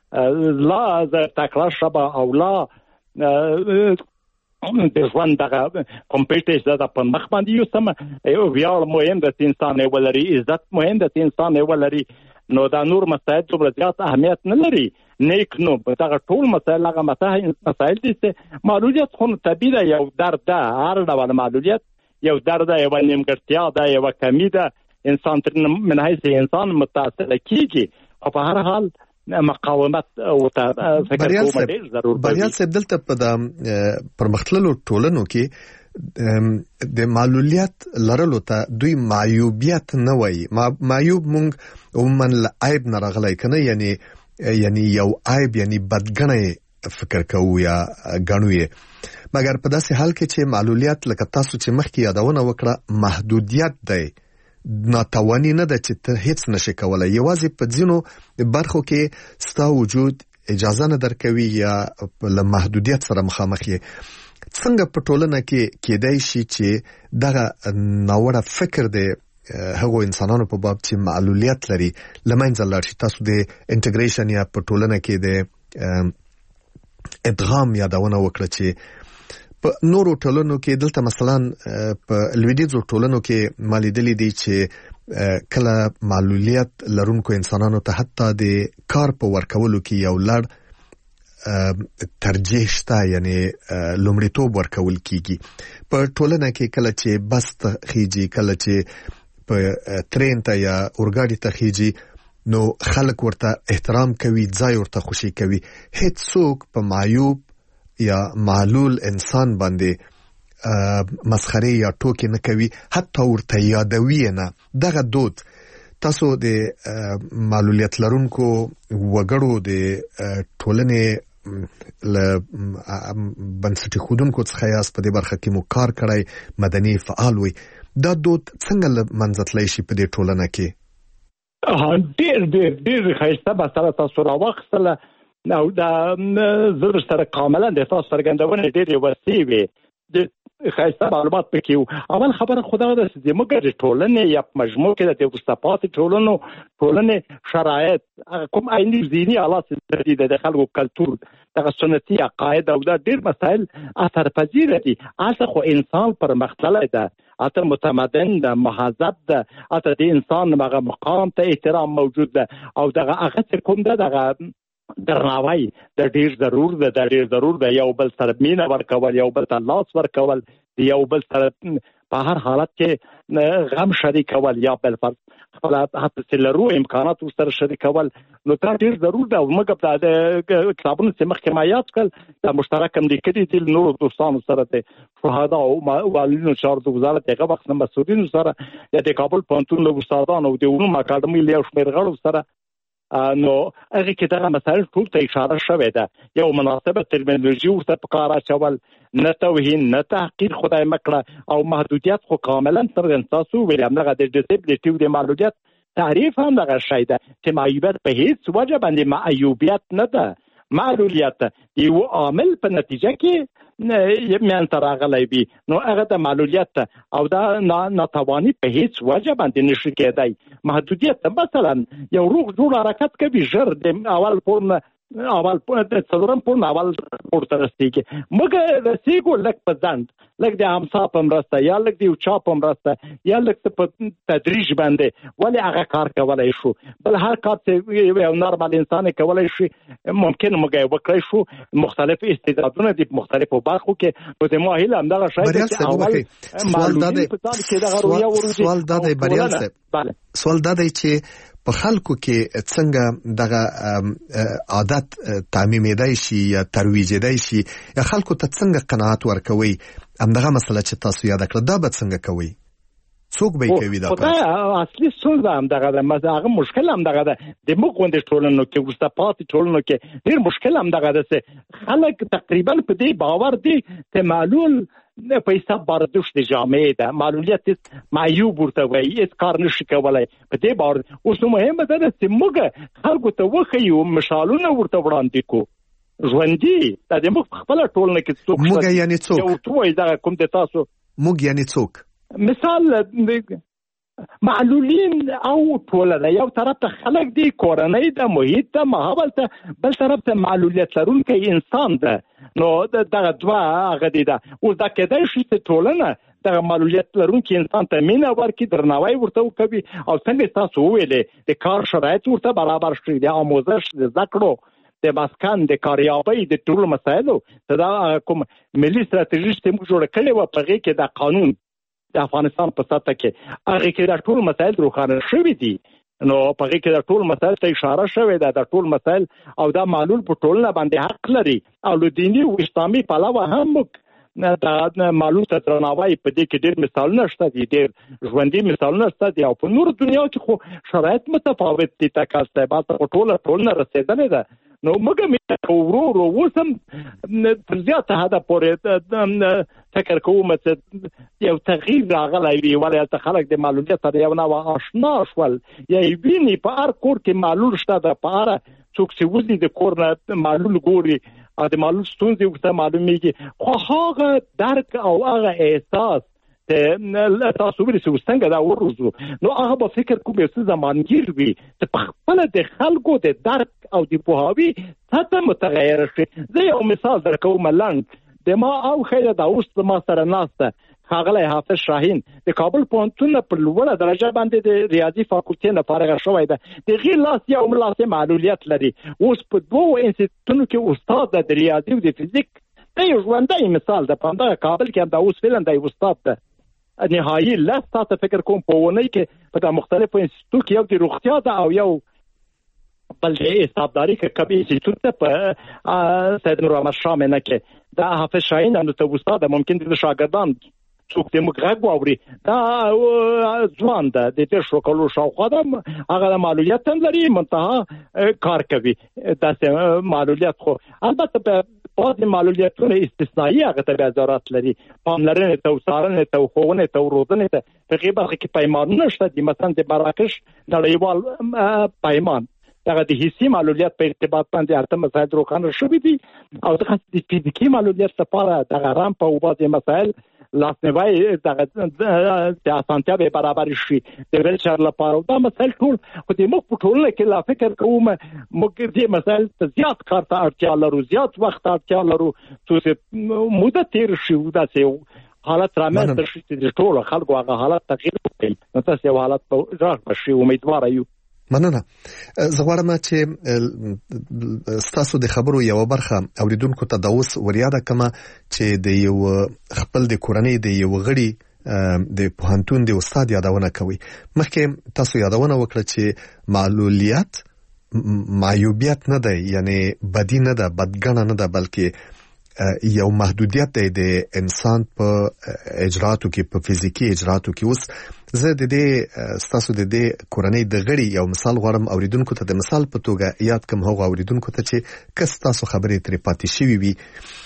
لا زه تکړه شم او لا د ژوند دغه کمپیټیز ده په مخ باندې یوسم. یو ویاړ مهم ده چې انسان یې ولري، عزت مهم ده چې انسان یې ولري. نو دا نور مسایل دومره زیات اهمیت نه لري. نیک نو دغه ټول مسایل هغه مسایل دي چې معلولیت خو طبیعي ده، یو درد ده، هر ډول معلولیت یو درد ده، یوه نیمګړتیا ده، یوه کمی ده. انسان تر من حیث انسان متاثره کیږي، او په هر حال مقاومت او فکر کوم ډېر ضرور دی. بریال صاحب، دلته په د پرمختللو ټولنو کې د معلولیت لرلو ته دوی معیوبیت نه وایي. معیوب مونږ عموما له عیب نه راغلی کنه، یعنی یعنی یو عیب یعنی بدګنی فکر کوو یا ګڼو یې، مګر په داسې حال کې چې معلولیت لکه تاسو چې مخکې یادونه وکړه محدودیت دی، ناتوانی نه ده چې ته هیڅ نشي کولای. یوازې په ځینو برخو کې ستا وجود اجازه نه درکوي یا له محدودیت سره مخامخ یې. څنګه په ټولنه کې کېدای شي چې دغه ناوړه فکر دی هغو انسانانو په باب چې معلولیت لري لمنځه لاړ شي؟ تاسو د انټیګریشن یا په ټولنه کې د ادغام یادونه وکړه چې په نورو ټولنو کې، دلته مثلا په لویدیځو ټولنو کې ما لیدلي دي چې کله معلولیت لرونکو انسانانو ته حتی د کار په ورکولو کې یو لړ ترجیح شته، یعنی لومړیتوب ورکول کیږي. په ټولنه کې کله چې بس ته خیږي، کله چې په ترین ته یا اورګاډي ته خیږي، نو خلک ورته احترام کوي، ځای ورته خوشي کوي. هیڅ څوک په معیوب یا معلول انسان باندې مسخره یا ټوکې نه کوي، حتی ورته یادوي نه. دغه دود تاسو د معلولیت لرونکو وګړو د ټولنې له بنسټي ښودونکو څخه یاست، په دې برخه کې مو کار کړی، مدني فعال وي. دا دود څنګه له منځه تللی شي په دې ټولنه کې؟ ډېر ډېر ډېر ښایسته مسله تاسو راواخیستله، او دا زه سره کاملا د تاسو څرګندونې ډېرې وسیع وې، د ښایسته معلومات پکې وو. اول خبره خو دغه ده چې زموږ د ټولنې یا په مجموع کې د وروسته پاتې ټولنو ټولنې شرایط، هغه کوم عیني ذهني حالات دي، د خلکو کلتور، دغه سنتي عقاید او دا ډېر مسایل اثر پذیره دي. هلته خو انسان پرمختللی ده، هلته متمدن ده، مهذب ده، هلته د انسان هغه مقام ته احترام موجود ده، او دغه هغه چې کوم ده دغه درناوی د ډیر ضرور ده د ډیر ضرور ده یو بل سره مینه ورکول، یو بل ته لاس ورکول، یو بل سره په هر حالت کې غم شریکول، یا بل فرض خپل حتی لرو امکانات سره شریکول، نو دا ډیر ضرور ده. موږ د کتابونو چې مخکې ما یاد کړل د مشترک هم لیکلي دي نورو دوستانو سره، د شهدا او والدینو چارو د وزارت هغه وخت مسؤلینو سره، یا د کابل پوهنتون له استادانو او د علومو اکاډمۍ له یو شمېر غړو سره، نو هغه کې دغه مسایل ټول ته اشاره شوې ده. یو مناسبه ترمینولوژي ورته په کار اچول، نه توهین نه تحقیر خدای مکړه، او محدودیت خو کاملا څرګند تاسو ویل. همدغه د ډیسیبلیټي د معلولیت تعریف هم دغه شی ده چې معیوبیت په هیڅ وجه باندې معیوبیت نه ده، معلولیت یو عامل په نتیجه کې میان ته راغلی وي، نو هغه د معلولیت او دا ناتواني په هیڅ وجه باندې نشي کېدای. محدودیت مثلا یو روغ جوړ حرکت کوي، ژر د اول پورن اول د څلورم پورن اول پورته رسیږي، موږ رسیږو لږ په ځنډ، لږ د همسا په مرسته، یا لږ د یو چا په مرسته، یا لږ په تدریج باندې، ولې هغه کار کولی شو. بل هر کار چې یو نارمل انسان کولی شي ممکن موږ یې وکړی شو. مختلف استعدادونه دي په مختلفو برخو کې، نو د ما هیله همدغه شی ده چې اول معلولین په ځان کې دغه رویه وروځي. سوال دا دی بریال صاحب، سوال دا دی چې په خلکو کې څنګه دغه عادت تعمیمېدای شي یا ترویجېدای شي، یا خلکو ته څنګه قناعت ورکوي؟ همدغه مسله چې تاسو یاد کړه دا به څنګه کوي؟ څوک به یې کوي؟ دا خدای اصلي ستونزه همدغه ده، هغه مشکل همدغه ده. د موږ غوندې ټولنو کې، وروسته پاتې ټولنو کې ډېر مشکل همدغه ده چې خلک تقریبا په دې باور دي چې معلول په حساب باردوش د جامعې ده، معلولیت معیوب ورته وایي، هېڅ کار نشي کولی په دې باور. اوس نو مهمه ده چې موږ خلکو ته وښیو، مثالونه ورته وړاندې کړو ژوندي. دا د موږ په خپله ټولنه کې څوک موږ یعنې څوک یو ورته وایي دغه کوم د تاسو موږ یعنې څوک مثال معلولین او ټولنه، یو طرف ته خلک دي، کورنۍ ده، محیط ده، ماحول ته، بل طرف ته معلولیت لرونکی انسان ده. نو دغه دوه هغه دي ده. اوس دا کېدای شي چې ټولنه دغه معلولیت لرونکی انسان ته مینه ورکړي، درناوی ورته وکوي، او څنګه تاسو وویلې د کار شرایط ورته برابر شي، د آموزش، د زده کړو، د مسکن، د کاریابۍ، د ټولو مسایلو ته دا کوم ملي ستراتیژي چې موږ جوړه کړې وه، په هغې کې دا قانون د افغانستان په سطح کې هغه کې دا ټول مسایل روښانه شوي دي. نو په هغې کې دا ټول مسایل ته اشاره شوې ده، دا ټول مسایل، او دا معلول په ټولنه باندې حق لري، او له دیني او اسلامي پلوه هم د معلول ته درناوی په دې کې ډېر مثالونه شته دي، ډېر ژوندي مثالونه شته دي، او په نور دنیا کې خو شرایط متفاوت دي. تکاس ته بعد په ټوله ټولنه رسیدلې ده. نو موږ مې ورو ورو وسم تر زیاته حده پورې فکر کوم چې یو تغییر راغلی وي، ولې ته خلک د معلولیت سره یو نوع آشنا شول، یا یې ویني په هر کور کې معلول شته ده، په هر څوک چې وځي د کور نه معلول ګوري او د معلول ستونزې ورته معلومیږي، خو هغه درک او هغه احساس ته تاسو ویل چې څنګه دا ورزو، نو هغه به فکر کوم یو څه زمانګیر وي چې په خپل د خلکو د درک او د پوهاوي سطح متغیر شي. زه یو مثال درکوم لنډ د ما او خیره دا اوس ما سره ناسته ښاغلی حافظ شاهین د کابل پوهنتون په لوړه درجه باندې د ریاضي فاکولټې نه فارغه شوی ده. د هغې لاس یو ملاسې معلولیت لري، اوس په دوو انسټیټونو کې استاد ده د ریاضي او د فزیک. دا یو ژوندی مثال ده. په همدغه کابل کې هم دا اوس فعلا دی استاد ده. نهایي لس ساعته فکر کوم په اونۍ کې په دا مختلفو انسټیټوټ کې یو د روغتیا ده او یو بل د حسابداري کې کبي انسټیټوټ ده په سید نور احمد شاه مینه کې. دا حافظ شاهین هم ته استاد ده، ممکن د شاګردان څوک د موږ غږ واوري، دا ځوان ده د دېرشو کالو شاوخوا ده، هغه د معلولیت هم لري، منتها کار کوي. داسې معلولیت خو البته په بعضې معلولیتونه استثنایي هغه ته بیا ضرورت لري، پاملرنې ته او څارنې ته او ښوونې ته او روزنې ته. په هغې برخه کې پیمانونه شته دي، مثلا د مراکش نړیوال پیمان دغه د حسي معلولیت په ارتباط باندې اته مسایل روښانه شوي دي، او دغه د فزیکي معلولیت لپاره دغه رامپ او بعضې مسایل لاسنیوی دغه د اسانتیا به برابر شي د ویلچر لپاره. دا مسایل ټول خو د موږ په ټولنه کې لا فکر کوم موږ دې مسایل ته زیات کار ته اړتیا لرو، زیات وخت ته اړتیا لرو چې موده تیر شي، داسې حالت رامنځته شي چې د ټولو خلکو هغه حالت تغییر وکړي. نو تاسو یو حالت په راغ شي، امیدواره یو. مننه. زه غواړم چې ستاسو د خبرو یو برخه اوریدونکو ته د اوس وریاده کما چې د یو خپل د کورنۍ د یو غړي د پوهنتون د استاد یادونه کوي. مخکې تاسو یادونه وکړه چې معلولیت معیوبیت نه دی، یعنی بدی نه ده، بدګنه نه ده، بلکې یو محدودیت دی د انسان په اجراتو کې، په فزیکی اجراتو کې. اوس زه د دې ستاسو د دې کورنۍ د غړي یو مثال غواړم اوریدونکو ته د مثال په توګه یاد کم، هغه اوریدونکو ته چې کس تاسو خبرې ترې پاتې شوي وي.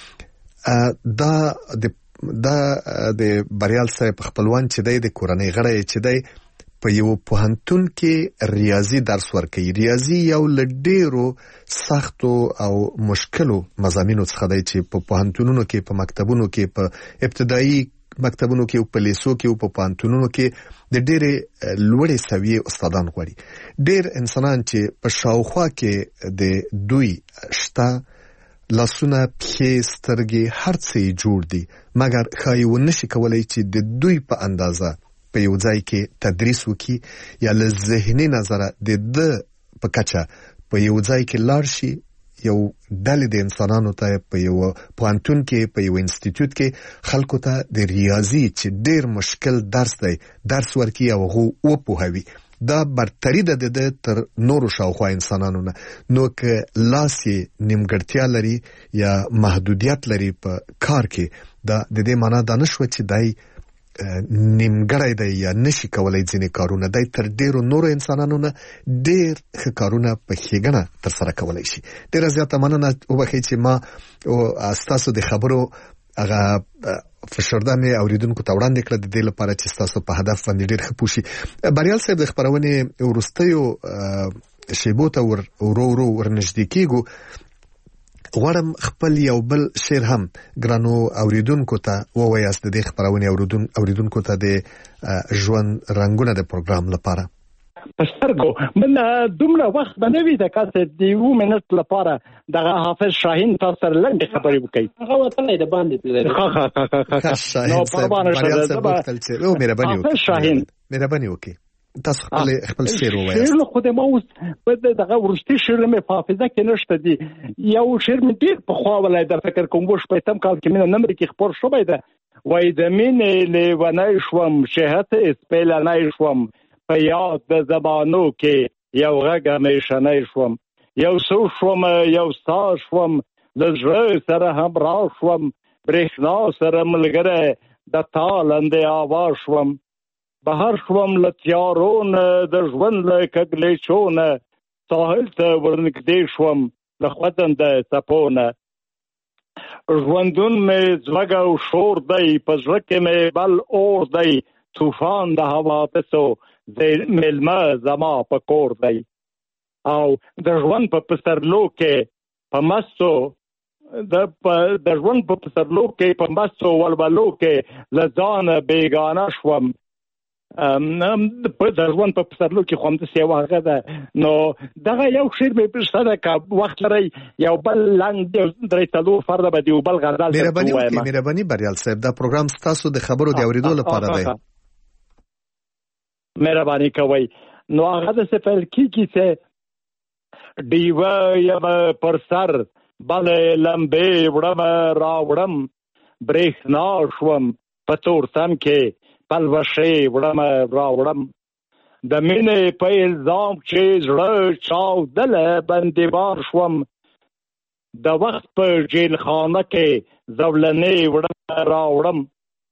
دا د دا د بریال صاحب خپلوان چې دی د کورنۍ غړی چې دی په یو پوهنتون کې ریاضي درس ورکوي. ریاضي یو له ډېرو سختو او مشکلو مضامینو څخه دی چې په پوهنتونونو کې، په مکتبونو کې، په ابتدایي مکتبونو کې او په لیسو کې او په پوهنتونونو کې د ډېرې لوړې سویې استادان غواړي. ډېر انسانان چې په شاوخوا کې د دوی شته، لاسونه، پښې، سترګې، هر څه جوړ دي، مګر ښایي ونشي کولی چې د دوی په اندازه په یو ځای کې تدریس وکي، یا له ذهني نظره د ده په کچه په یو ځای کې لاړ شي، یو ډلې د انسانانو ته په یو پوهنتون کې، په یو انسټیټیوټ کې خلکو ته د ریاضي چې ډېر مشکل درس دی درس ورکي او هغه وپوهوي. دا برتری ده د ده تر نورو شاوخوا انسانانو نه. نو که لاس یې نیمګړتیا لري یا محدودیت لري په کار کې، دا د دې معنا دا نشوه چې دی نیمګړی دی یا نشي کولای ځینې کارونه. دی تر ډېرو نورو انسانانو نه ډېر ښه کارونه په ښېګڼه ترسره کولی شي. ډېره زیاته مننه. وبښئ چې ما ستاسو د خبرو هغه فشرده مې اوریدونکو ته وړاندې کړه د دې لپاره چې ستاسو په هدف باندې ډېر ښه پوه شي. بریال صاحب، د خپرونې وروستیو شیبو ته ورو ورو ورنږدې کېږو. غواړم خپل یو بل شعر هم ګرانو اوریدونکو ته ووایاست د دې خپرونې اوریدونکو ته د ژوند رنګونه د پروګرام لپاره. په سترګو من دومره وخت به نه وي د کاسې د یو منټ لپاره دغه حافظ شاهین تاسو سره لنډې خبرې وکړي. هغه وطنی د باندې تللی نو پروانه شته د بوتل چې او مهرباني وکړئ. حافظ شاهین مهرباني وکړئ، تاسو خپل خپل شعر ووایاست. شعر خو د ما اوس په دغه ورستي شعر مې په حافظه کې نشته دي. یو شعر مې ډېر پخوا ولای د فکر کوم و شپېتم کال کې مې نمبر کې خپور شوی ده. وایي د مینې لیونی شوم، شهت اسپیلنی شوم، په یاد د زبانو کې یو غږ همیشنی شوم، یو څو شوم یو ستا شوم، له زړه سره همراه شوم، برېښنا سره ملګری د تالندې آواز شوم، بهر شوم له تیارو نه د ژوند له کږلېچو نه، ساحل ته ورنږدې شوم له خوځنده څپو نه. ژوندون مې ځوږ او شور دی، په زړه کې مې بل اور دی، طوفان د حوادثو مېلمه زما په کور دی. او د ژوند په پسرلو کې په مستو د د ژوند په پسرلو کې په مستو ولولو کې له ځانه بېګانه شوم. د ژوند په پسرلو کې خو همداسې یوه هغه ده. نو دغه یو شعر مې شته ده، که وخت لرئ یو بل لنډ درې څلور فرده به د یو بل غزل مهرباني وکړئ. مهرباني بریال صاحب، دا پروګرام ستاسو د خبرو د اورېدو لپاره دی. مهرباني کوئ. نو هغه داسې پیل کېږي چې ډیوه یم پر سر بلې لمبې وړم راوړم، برېښنا شوم په تورتم کې پلوشې وړم راوړم. د مینې په الزام چې زړه چاودله بندیوان شوم، د وخت په جیل خانه کې زولنې وړم راوړم.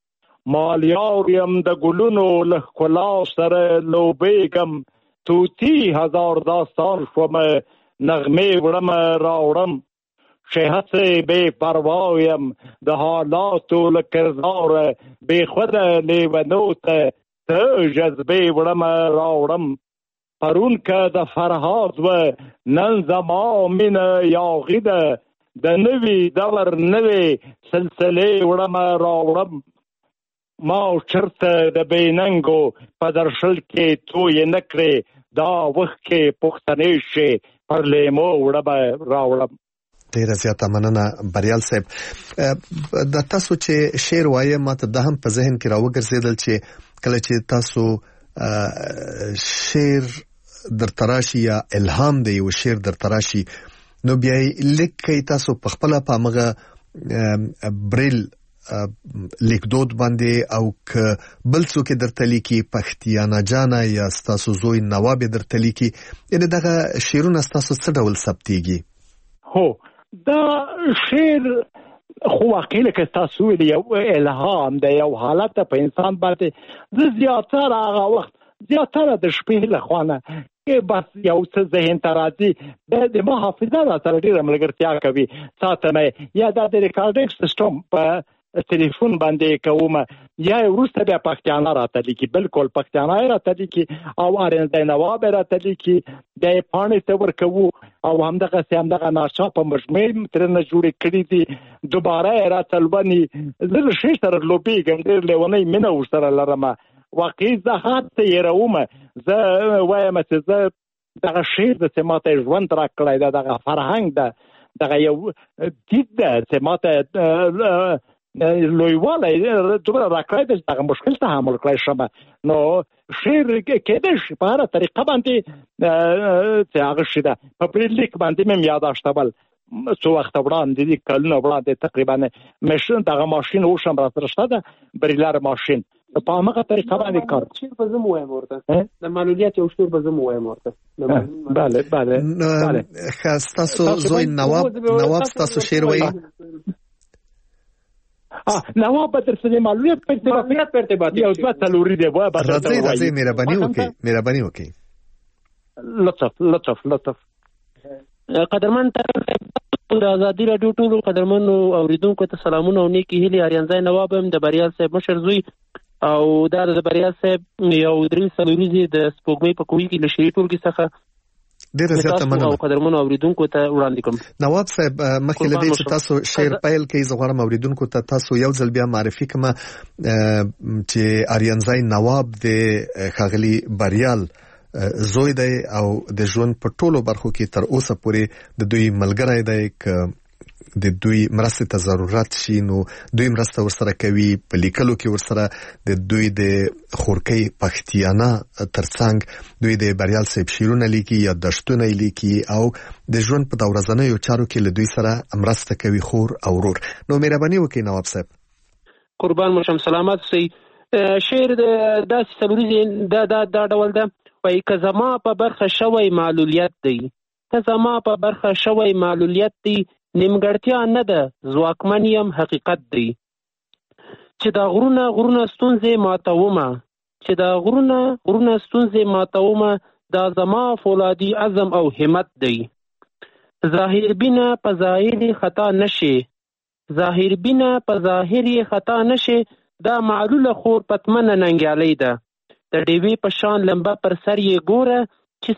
مالیار یم د ګلونو له ښکلا سره لوبېږم، توتی هزار داستان شوم نغمې وړم راوړم. چې هسې بې پروا یم د حالاتو له کرداره، بې خوده لیونو ته ته جذبې وړم راوړم. پرون که د فرهاد و نن زما مینه یاغي ده، د نوي دور نوې سلسلې وړم راوړم. ما چرته د بېننګو په درشل کې تویې نه کړې، دا وخت کې پښتنې شي پر لیمو وړم راوړم. ډیره زیاته مننه بریال صاحب. د تاسو چې شعر وایي ماته د هم په ذهن کې راوګرځېدل چې کله چې تاسو شعر در تراشي یا الهام دی یو شعر در تراشي، نو بیا لیکي تاسو په خپل په مغه بریل لیکدود باندې، او ک بل څوک درته لیکي پښتیانا جانا یا تاسو زوی نواب درته لیکي، یعنی دغه شعرونه تاسو څه ډول ثبتيږي؟ هو دا شعر خو واقعي لکه تاسو ویلي یو الهام دی، یو حالت په انسان باندې. زه زیاتره هغه وخت زیاتره د شپې له خوا نه بس یو څه ذهن ته راځي، د ما حافظه را سره ډېره ملګرتیا کوي، ساتم یا دا د ریکارډینګ سیسټم په ټلیفون باندې کوم، یا وروسته بیا پښتانه راته لیکي، بالکل پښتانه راته لیکي او آرنځای نواب راته لیکي، بیا یې پاڼې ته ورکوو او همدغسې همدغه ناچاپه مجموعې ترېنه جوړې کړي دي، دوباره یې راته لولي. زه له شعر سره لوبېږم، ډېر لیونۍ مینه ورسره لرم. واقعي زه حد ته هېروم، زه وایم چې زه دغه شعر داسې ماته ژوند را کړی ده، دغه فرهنګ ده، دغه یو دید ده چې ماته لویوالی دومره راکړی دی چې دغه مشکل تحمل کړی شم. نو شعر کېدای شي په هره طریقه باندې چې هغه شي ده په بریلیک باندې مې یاداشتول څو وخته وړاندې دي، کلونه وړاندې تقریبا ماشین دغه ماشین اوس هم راسره شته ده، بریلر ماشین، په همغه طریقه باندې کار شعر به زه م ووایم ورته، د معلولیت یو شعر به زه م ووایم ورته. بله بله بله. ښه، ستاسو زوی نواب نواب ستاسو شعر وایي؟ نواب به در سره معلولیت په ارتباط یو دوه څلوري دی. راځئ راځئ مهرباني وکړئ مهرباني وکړئ. لطف لطف لطف. قدرمن د ازادي راډیو ټولو قدرمنو اوریدونکو ته سلامونه او نیکی هیلې. آریانځای نواب هم د بریال صاحب مشر زوی او دا د بریال صاحب یو درې څلوريزې د سپوږمۍ په کوهي کې له شعري ټولګې څخه ډیره زیاته مننه او قدرمنو اوریدونکو ته وړاندې کوم. نواب صاحب مخکې له دې چې تاسو شعر پیل کړئ، زه غواړم اوریدونکو ته تاسو یو ځل بیا معرفي کړم چې آریانځای نواب د ښاغلي بریال زوی دی او د ژوند په ټولو برخو کې تر اوسه پورې د دوی ملګری دی. که د دوی مرسته ته ضرورت شي نو دوی مرسته ورسره کوي، په لیکلو کې ورسره د دوی د خورکۍ پښتیانا ترڅنګ دوی د بریال صاحب شعرونه لیکي یا دشتونه لیکي او د ژوند په ورځنیو چارو کې له دوی سره مرسته کوي، خور او ورور. نو مهرباني وکړئ نواب صاحب. قربان مشم، سلامت سي. شعر د داسې څلوريزې دا دا دا ډول ده، وایي که زما په برخه شوی معلولیت دی، که زما په برخه شوی معلولیت دی، نیمګړتیا نه ده، ځواکمن یم حقیقت دی. چې دا غرونه غرونه ستونزې ماتومه چې دا غرونه غرونه ستونزې ماتومه دا زما فولادي عزم او همت دی. ظاهر بینه په ظاهر خطا نشي ظاهر بینه په ظاهر خطا نشي دا معلوله خور پتمنه ننګیالۍ ده. د ډیوې په شان لمبه پر سر یې ګوره چې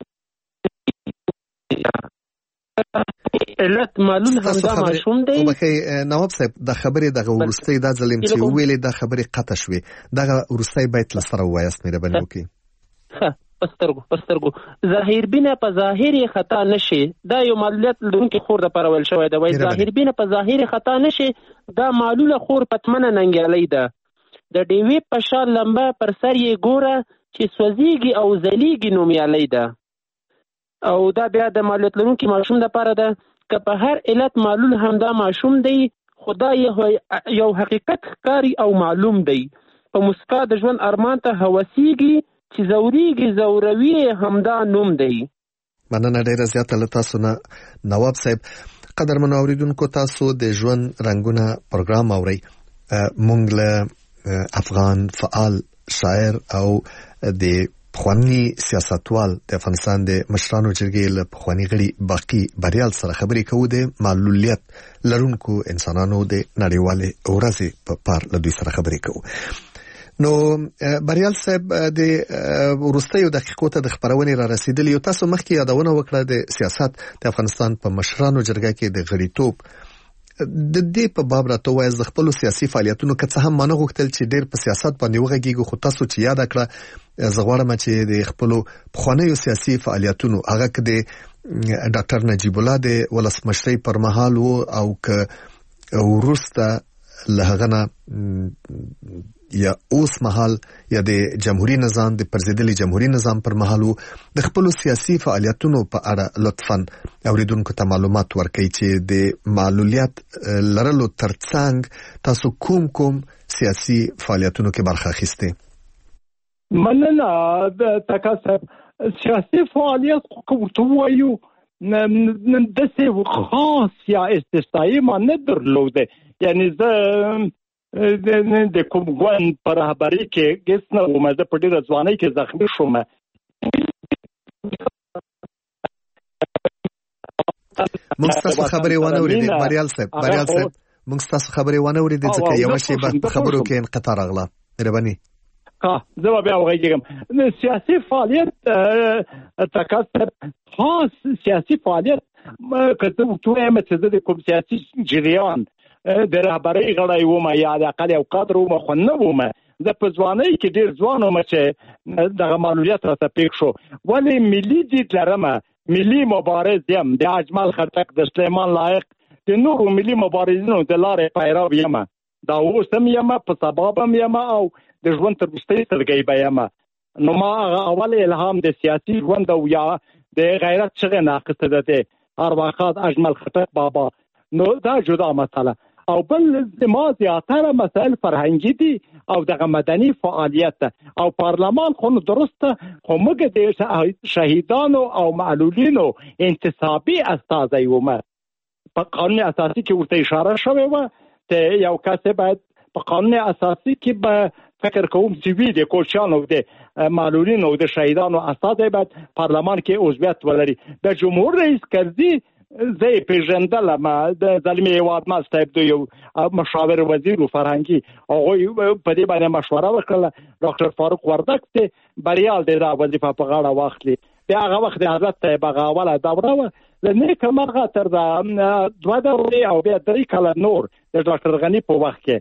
علت معلول همدا ماشوم دی. وبخې نواب صاحب د خبرې دغه ورستۍ دا ځلیم چې ویلې د خبرې قطع شوې دغه ورستۍ باید لسره وایست مهرباني وکړئ. ښه پسترګو پسترګو ظاهر بینه په ظاهر خطا نشي دا یو معلولیت لرونکي خور د پرول شوی دی. وایي ظاهر بینه په ظاهر خطا نشي دا معلوله خور پتمنه ننګیالۍ ده. د ډیوې په شان لمبه پر سر یې ګوره چې سوځېږي او ځلیږي نومیالۍ ده. او دا بیا د معلولیت لرونکي ماشوم دپاره ده. که په هر علت معلول همدا ماشوم دی خدا یو حقیقت ښکاري او معلوم دی. په مسکا د ژوند ارمان ته هوسیږي چې زورېږي زوروي همدا نوم دی. مننه ډېره زیاته له تاسو نه نواب صاحب. قدرمنو اورېدونکو تاسو د ژوند رنګونه پروګرام اورئ. موږ له افغان فعال شاعر او د پخوانی سیاستوال د افغانستان د مشرانو جرګې له پخوانی غړي باقي بریال سره خبرې کوو د معلولیت لرونکو انسانانو د نړیوالې ورځې په پار له دوی سره خبرې کوو. نو بریال صاحب د وروستیو دقیقو ته د خبرونې را رسیدلی یو تاسو مخکې یادونه وکړه د سیاست د افغانستان په مشرانو جرګه کې د غړیتوب د دې په باب راته وایي د خپل سیاسي فعالیتونو که څه هم مانه غوښتل چې ډېر په سیاست باندې وغږیږو خو تاسو چې یاد کړه زه غواړم چې د خپل پخوانیو سیاسي فعالیتونو هغه کې د ډاکټر نجیب الله د ولسمشرۍ پر مهال وو او که وروسته له هغه نه یا اوس مهال یا د جمهوریت نظام د پرزیدلي جمهوریت نظام پر مهال د خپل سیاسي فعالیتونو په اړه لطفاً اوریدونکو ته معلومات ورکړئ چې د معلولیت لرلو ترڅنګ تاسو کوم کوم سیاسي فعالیتونو کې برخه اخیستې؟ مننه تکاسب سیاسي فعالیت کوم وایو داسې خاص یا استثنایی ما نه درلوده. یعنی زه د کوم ګوند په رهبرۍ کې هېڅ نه وم. زه په ډېره ځوانۍ کې زخمي شوم. موږ ستاسو خبرې ونه اورېدې بریال صاحب بریال صاحب موږ ستاسو خبرې ونه اورېدې ځکه یوه شېبه په خبرو کې انقطاع راغله. مهرباني. ها زه به بیا وغږېږم. سیاسي فعالیت تکاسب خاص سیاسي فعالیت که زه ووایم چې زه د کوم سیاسي جریان د رهبرۍ غړی وم یا د اقل یو قدر وم خو نه وم. زه په ځوانۍ کې ډېر ځوان وم چې دغه معلولیت راته پېښ شو. ولې ملي دید لرم، ملي مبارز یم، د اجمل خټک د سلیمان لایق د نورو ملي مبارزینو د لارې پیرو یم. دا اوس هم یم، په سبا به هم یم او د ژوند تر وروستۍ سلګۍ به یم. نو ما هغه اول الهام د سیاسي ژوند او یا د غیرت چغې نه اخیسته ده د ارواښاد اجمل خټک بابا. نو دا جدا مسله. او بل زما زیاتره مسائل فرهنګي دي او دغه مدني فعالیت او پارلمان خو درسته خو موږ د شهیدانو او معلولینو انتصابي استازي وم. په قانون اساسي کې ورته اشاره شوې وه چې یو کس باید په قانون اساسي کې به فکر کوم چې وي د کوچیانو د معلولینو او د شهیدانو استازي باید پارلمان کې عضویت ولري. د جمهور رئیس کرزي زه یې پېژندلم، د زلمي هېواد مست صاحب د یو مشاور وزیر و فرهنګي هغوی په دې باندې مشوره وکړله. ډاکټر فاروق وردک چې بریال دی دا وظیفه په غاړه واخلي. بیا هغه وخت د حضرت صاحب هغه اوله دوره وه له نیکه مرغه تر دوه دورې او بیا درې کاله نور د ډاکټر غني په وخت کې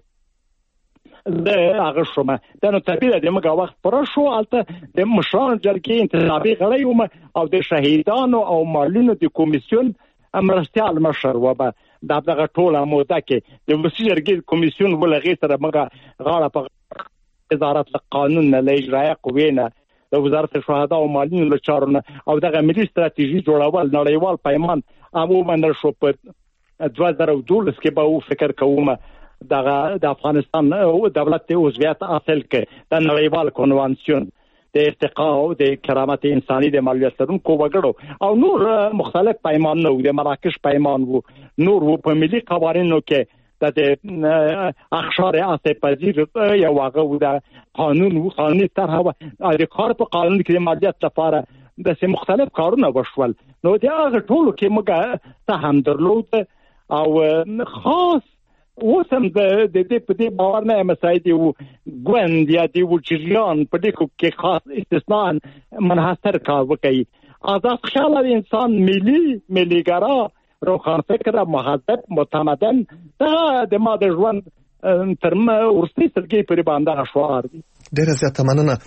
زه هغه شوم. دا نو طبیعي ده د موږ وخت پوره شو. هلته د مشرانو جرګې انتخابي غړی وم او د شهیدانو او معلولینو د کمیسیون مرستیال مشر و به دغه ټوله موده کې د ولسي جرګې کمیسیون ولغې سره موږ غاړه په وزارت قانون نه له اجرایه قوې نه د وزارت شهدا او معلولینو له چارو نه او دغه ملي ستراتیژي جوړول نړیوال پیمان عموما شو په دوه زره او دولس کې به فکر کوم دغه د افغانستان دولت عضویت حاصل کړي د نړیوال کنوانسیون د ارتقا او د کرامت انساني د معلولیت لرونکو وګړو او نور مختلف پیمانونه وو د مراکش پیمان وو نور وو په ملي قوانینو کې د اخشار اساس پذیر یو هغه وو د قانون وو قانوني طرحه د کار په قانون کې د معلولیت لپاره د سه مختلف کارونه وشول نو دا هغه ټول کې موږ سهم درلود او خاص وسم د دې په دې باور نه مسایدي وو ګوند یا دی و چریان په دې کې خاص استثناء منحصر کار وکړي آزاد خیال انسان ملي مليګرا روخان فکر مهذب متمدن دا د ماده ژوند ترمه ورستي سرګي پر باندې شوار دي ډیره زیاته مننه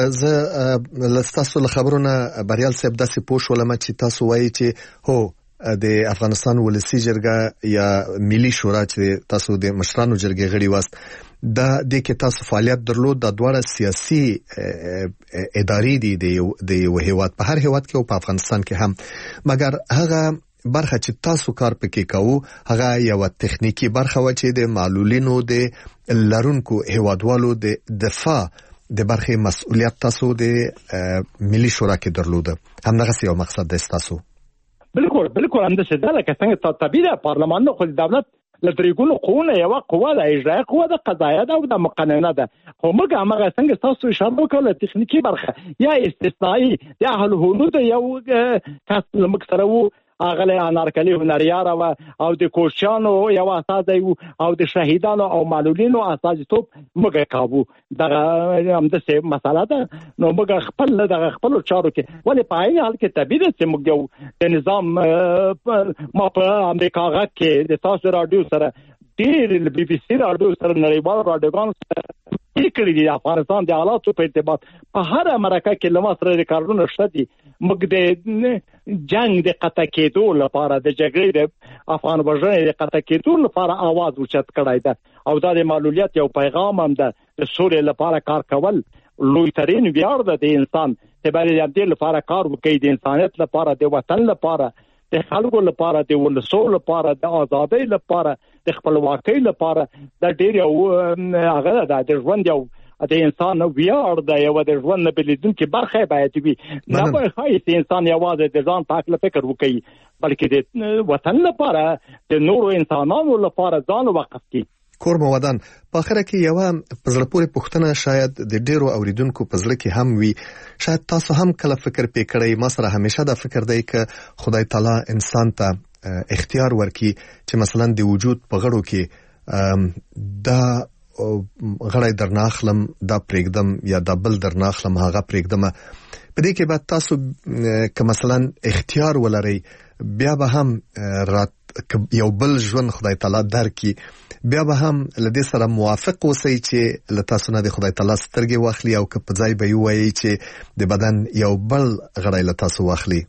زه لستاسو خبرونه بریال صاحب داسې پوښ ولم چې تاسو وایي چې هو د افغانستان ولسی جرګه یا ملي شورا چې تاسو د مشرانو جرګې غړي واست دا د کې تاسو فعالیت درلود د دوه سیاسي ادارې دي د یو هیواد په هر هیواد کې او په افغانستان کې هم مګر هغه برخه چې تاسو کار پکې کوو هغه یو تخنیکی برخه و چې د معلولینو د لرونکو هیوادوالو د دفاع د برخه مسؤلیت تاسو د ملي شورا کې درلوده همدغه یو مقصد دی تاسو بالکل بالکل هم د څه د لکه څنګه طبيعي د پارلمان خو د دولت لدرېګونو قوونه یو قوه د اجرایه قوه د قضایه او د مقننه ده خو موږ هغه څنګه تاسو اشاره وکړه تخنیکی برخه یا استثنایی د اهل حدود یو کس موږ سره وو اغله انارکلی هنریار او د کوچانو یو اساس دی او د شهیدانو او معلولینو اساس ټوب موږ کاوه دغه هم د څه مساله ده نو موږ خپل دغه خپل چارو کې ولې په عین حال کې طبيعي چې موږ یو د نظام ما په امریکا غا کې د تاسو رادیو سره ډیر د بي بي سي رادیو سره نړیوال رادیوګان سره کړي دي افغانستان د حالاتو په ارتباط په هر امریکا کې لمه سره ریکارډونه شته دي موږ د جنگ د قطع کېدو لپاره د جګړې د افغان وژنې د قطع کېدو لپاره आवाज اوچت کړای ده او دا د معلولیت یو پیغام هم ده د سولې لپاره کار کول لوی ترين ویاړ ده د انسان چې باندې د لپاره کار وکړي د انسانیت لپاره د وطن لپاره د خلکو لپاره د ولسو لپاره د ازادۍ لپاره د خپلواکۍ لپاره د ډېر یو هغه د ژوند یو د انسان ویاړ د یو د ژوند نه بلیدونکو برخه باید وي نه به هیڅ انسان یوازې د ځان په اړه فکر وکړي بلکې د وطن لپاره د نورو انسانانو لپاره ځان وقف کړي کور مودان په اخر کې یو پزړپورې پښتنه شاید د ډیرو اوریدونکو پزړه کې هم وي شاید تاسو هم کله فکر پکړی ما سره همیشه دا فکر دی چې خدای تعالی انسان ته اختیار ورکي چې مثلا د وجود په غړو کې دا غړی درناخلم دا پرېګدم یا دا بل درناخلم هغه پرېګدم په دې کې بعد تاسو که مثلا اختیار ولري بیا به هم رات یو بل ژوند خدای تعالی درکې بیا به هم لدې سره موافق اوسئ چې له تاسو نه د خدای تعالی سترګې واخلي او که په ځای به یې وایي چې د بدن یو بل غړی له تاسو واخلي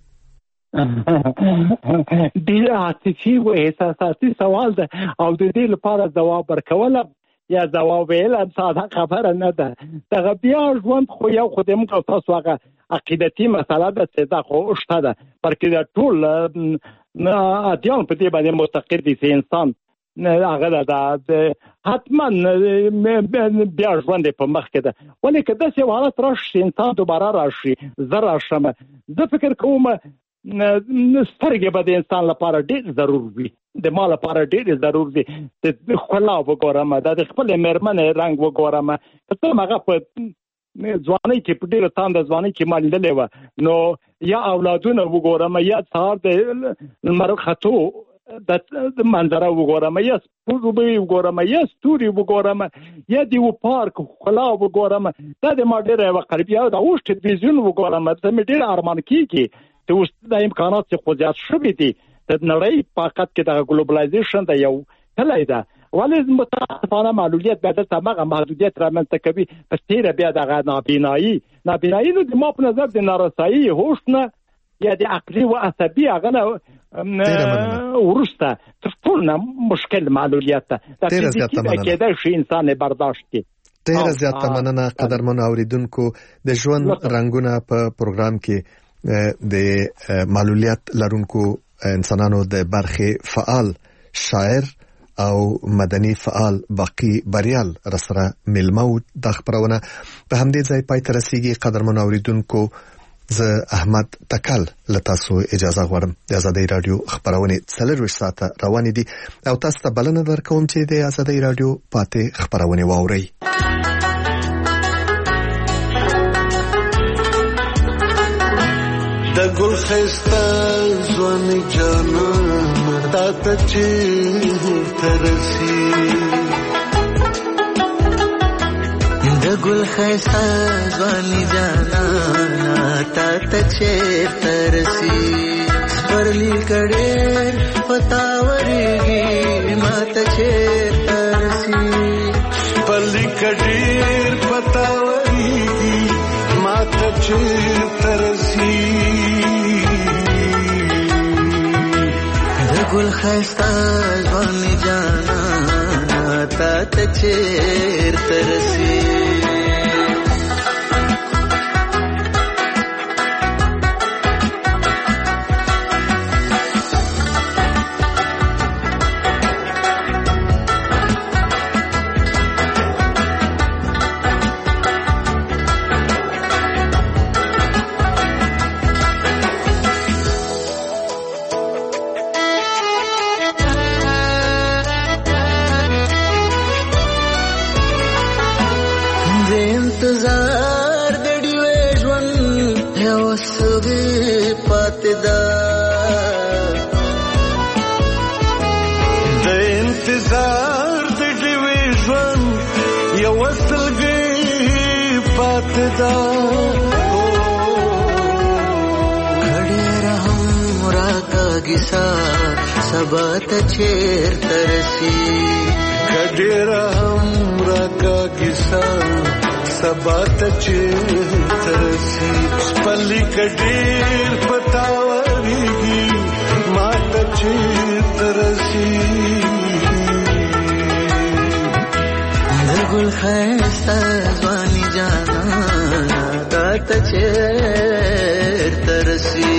ډېر عاطفي او احساساتي سوال ده او د دې لپاره ځواب ورکول یا ځواب ویل ساده خبره نه ده دغه بیا ژوند خو یو خو د موږ تاسو هغه عقیدتي مسله ده چې دا خو شته ده بلکې دا ټول ادیان په دې باندې معتقد دي چې انسان هغه دا حتما بیا ژوند په مخ کې ده ولې که داسې حالت راشي انسان دوباره راشي زه راشم زه فکر کوم سترګې به د انسان لپاره ډېر ضرور وي د ما لپاره ډېر ضرور دي د ښکلا وګورم د خپل مېرمنې رنګ وګورم که څه هغه په ځوانۍ کې په ډېره تانده ځوانۍ کې ما لیدلې وه نو یا اولادونه وګورم یا سهار د لمر ختو د منظره وګورم یا سپوږمۍ وګورم یا ستوري وګورم یا د یو پارک ښکلا وګورم دا د ما ډېره یوه قریبه د اوس تلویزیون وګورم ته مې ډېر ارمان کېږي چې اوس د امکانات چې خو زیات شوي دي د نړۍ په حقیقت کې د ګلوبلایزیشن د یو کلی ده ولې متاسفانه معلولیت بیا دلته هغه محدودیت رامنځته کوي په تیره بیا دغه نابینایي نابینایي نو د ما په نظر د نارسایي هوش نه یا د عقلي و عصبي هغه نه ورسته تر ټول نه مشکل معلولیت ده د فزیکي کېدای شي انسان برداشت کړي ډېره زیاته مننه قدرمنو اوریدونکو د ژوند رنګونه په پروګرام کې د معلولیت لرونکو انسانانو د برخې فعال شاعر او مدني فعال باقي بریال رسره ملمو د خبرونه په همدې ځای پای ته رسیدي. قدرمن اوریدونکو زه احمد تکل لتاسو اجازه غواړم. د آزادۍ رادیو خبرونه څلور ساعته روان دي او تاسو ته بلنه درکوم چې د آزادۍ رادیو پاتې خبرونه واورئ. د ګل خسته ځوان جانان تا ته چې ترسي د ګل خسته ځوان جانان تا ته چې ترسي پرلی کډېر پتاورېږي ما ته چې ترسي پرلی کډېر پتاورېږي ما ته چې ترسي ګل خسته ځوان جانا تا ته چیر ترسي انتظار د ډیوې ژوند یو سوي پاتې ده د انتظار د ډیوې ژوند یو سوي پاتې ده کړي رحم راکاږي سا سبا ته چیر ترسي کړي رحم راکاږي سا سبا ته چیر ترسي پلی کډیر پتاورېږي ما ته چیر ترسي د ګل ښایسته ځواني جانا تا ته چیر ترسي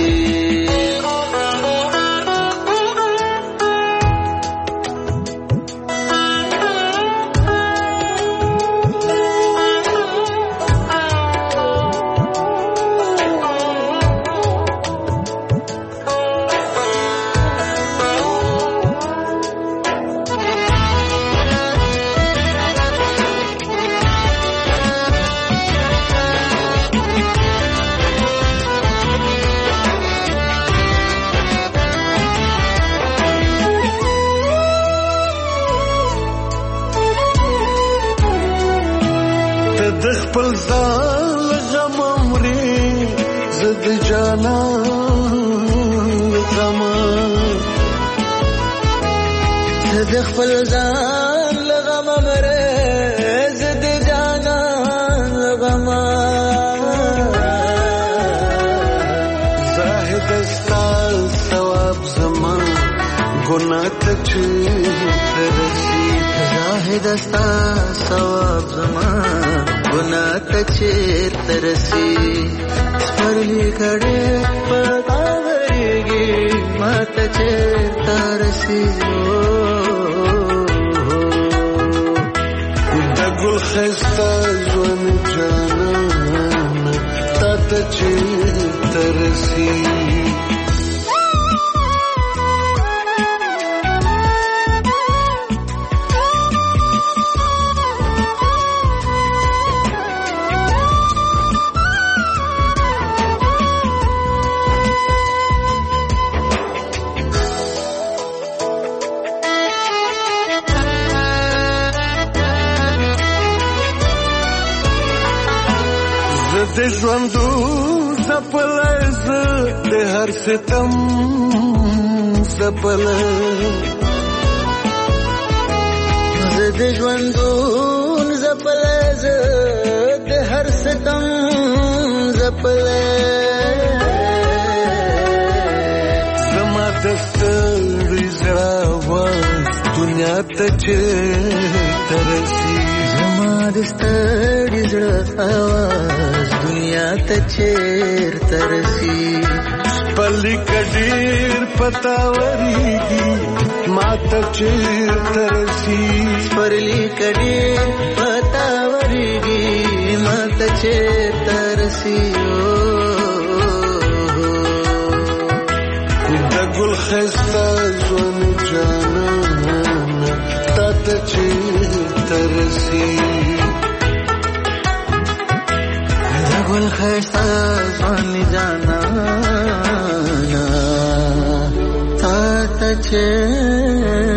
د خپل ځان غم مري زد جانا غم د خپل ځان غم مري زد جانا غم زاهد استا ثواب زمان ګناه ته ترسي زاهد استا ثواب زمان ګناه ته چیر ترسي پرلی کډې پتاورېږي ما ته چیر ترسي د ګل ښایسته ژوند جانان تا ته چیر ترسي د ژوندو زپله زه د هر ستم زپله زه د ژوندو زپله زه د هر ستم زپله زما د ستړي زړه آواز دنیا ته چیرته رسي زما د ستړي زړه आवाज دنیا ته چیرته رسي پلی کډیر پتا وريږي ما ته چیرته رسي پلی کډیر پتا وريږي ما ته چیرته رسي د ګل خسته ځوان جانان تا ته چیرته رسي د ګل خسته ځوان جانان تا ته چیرته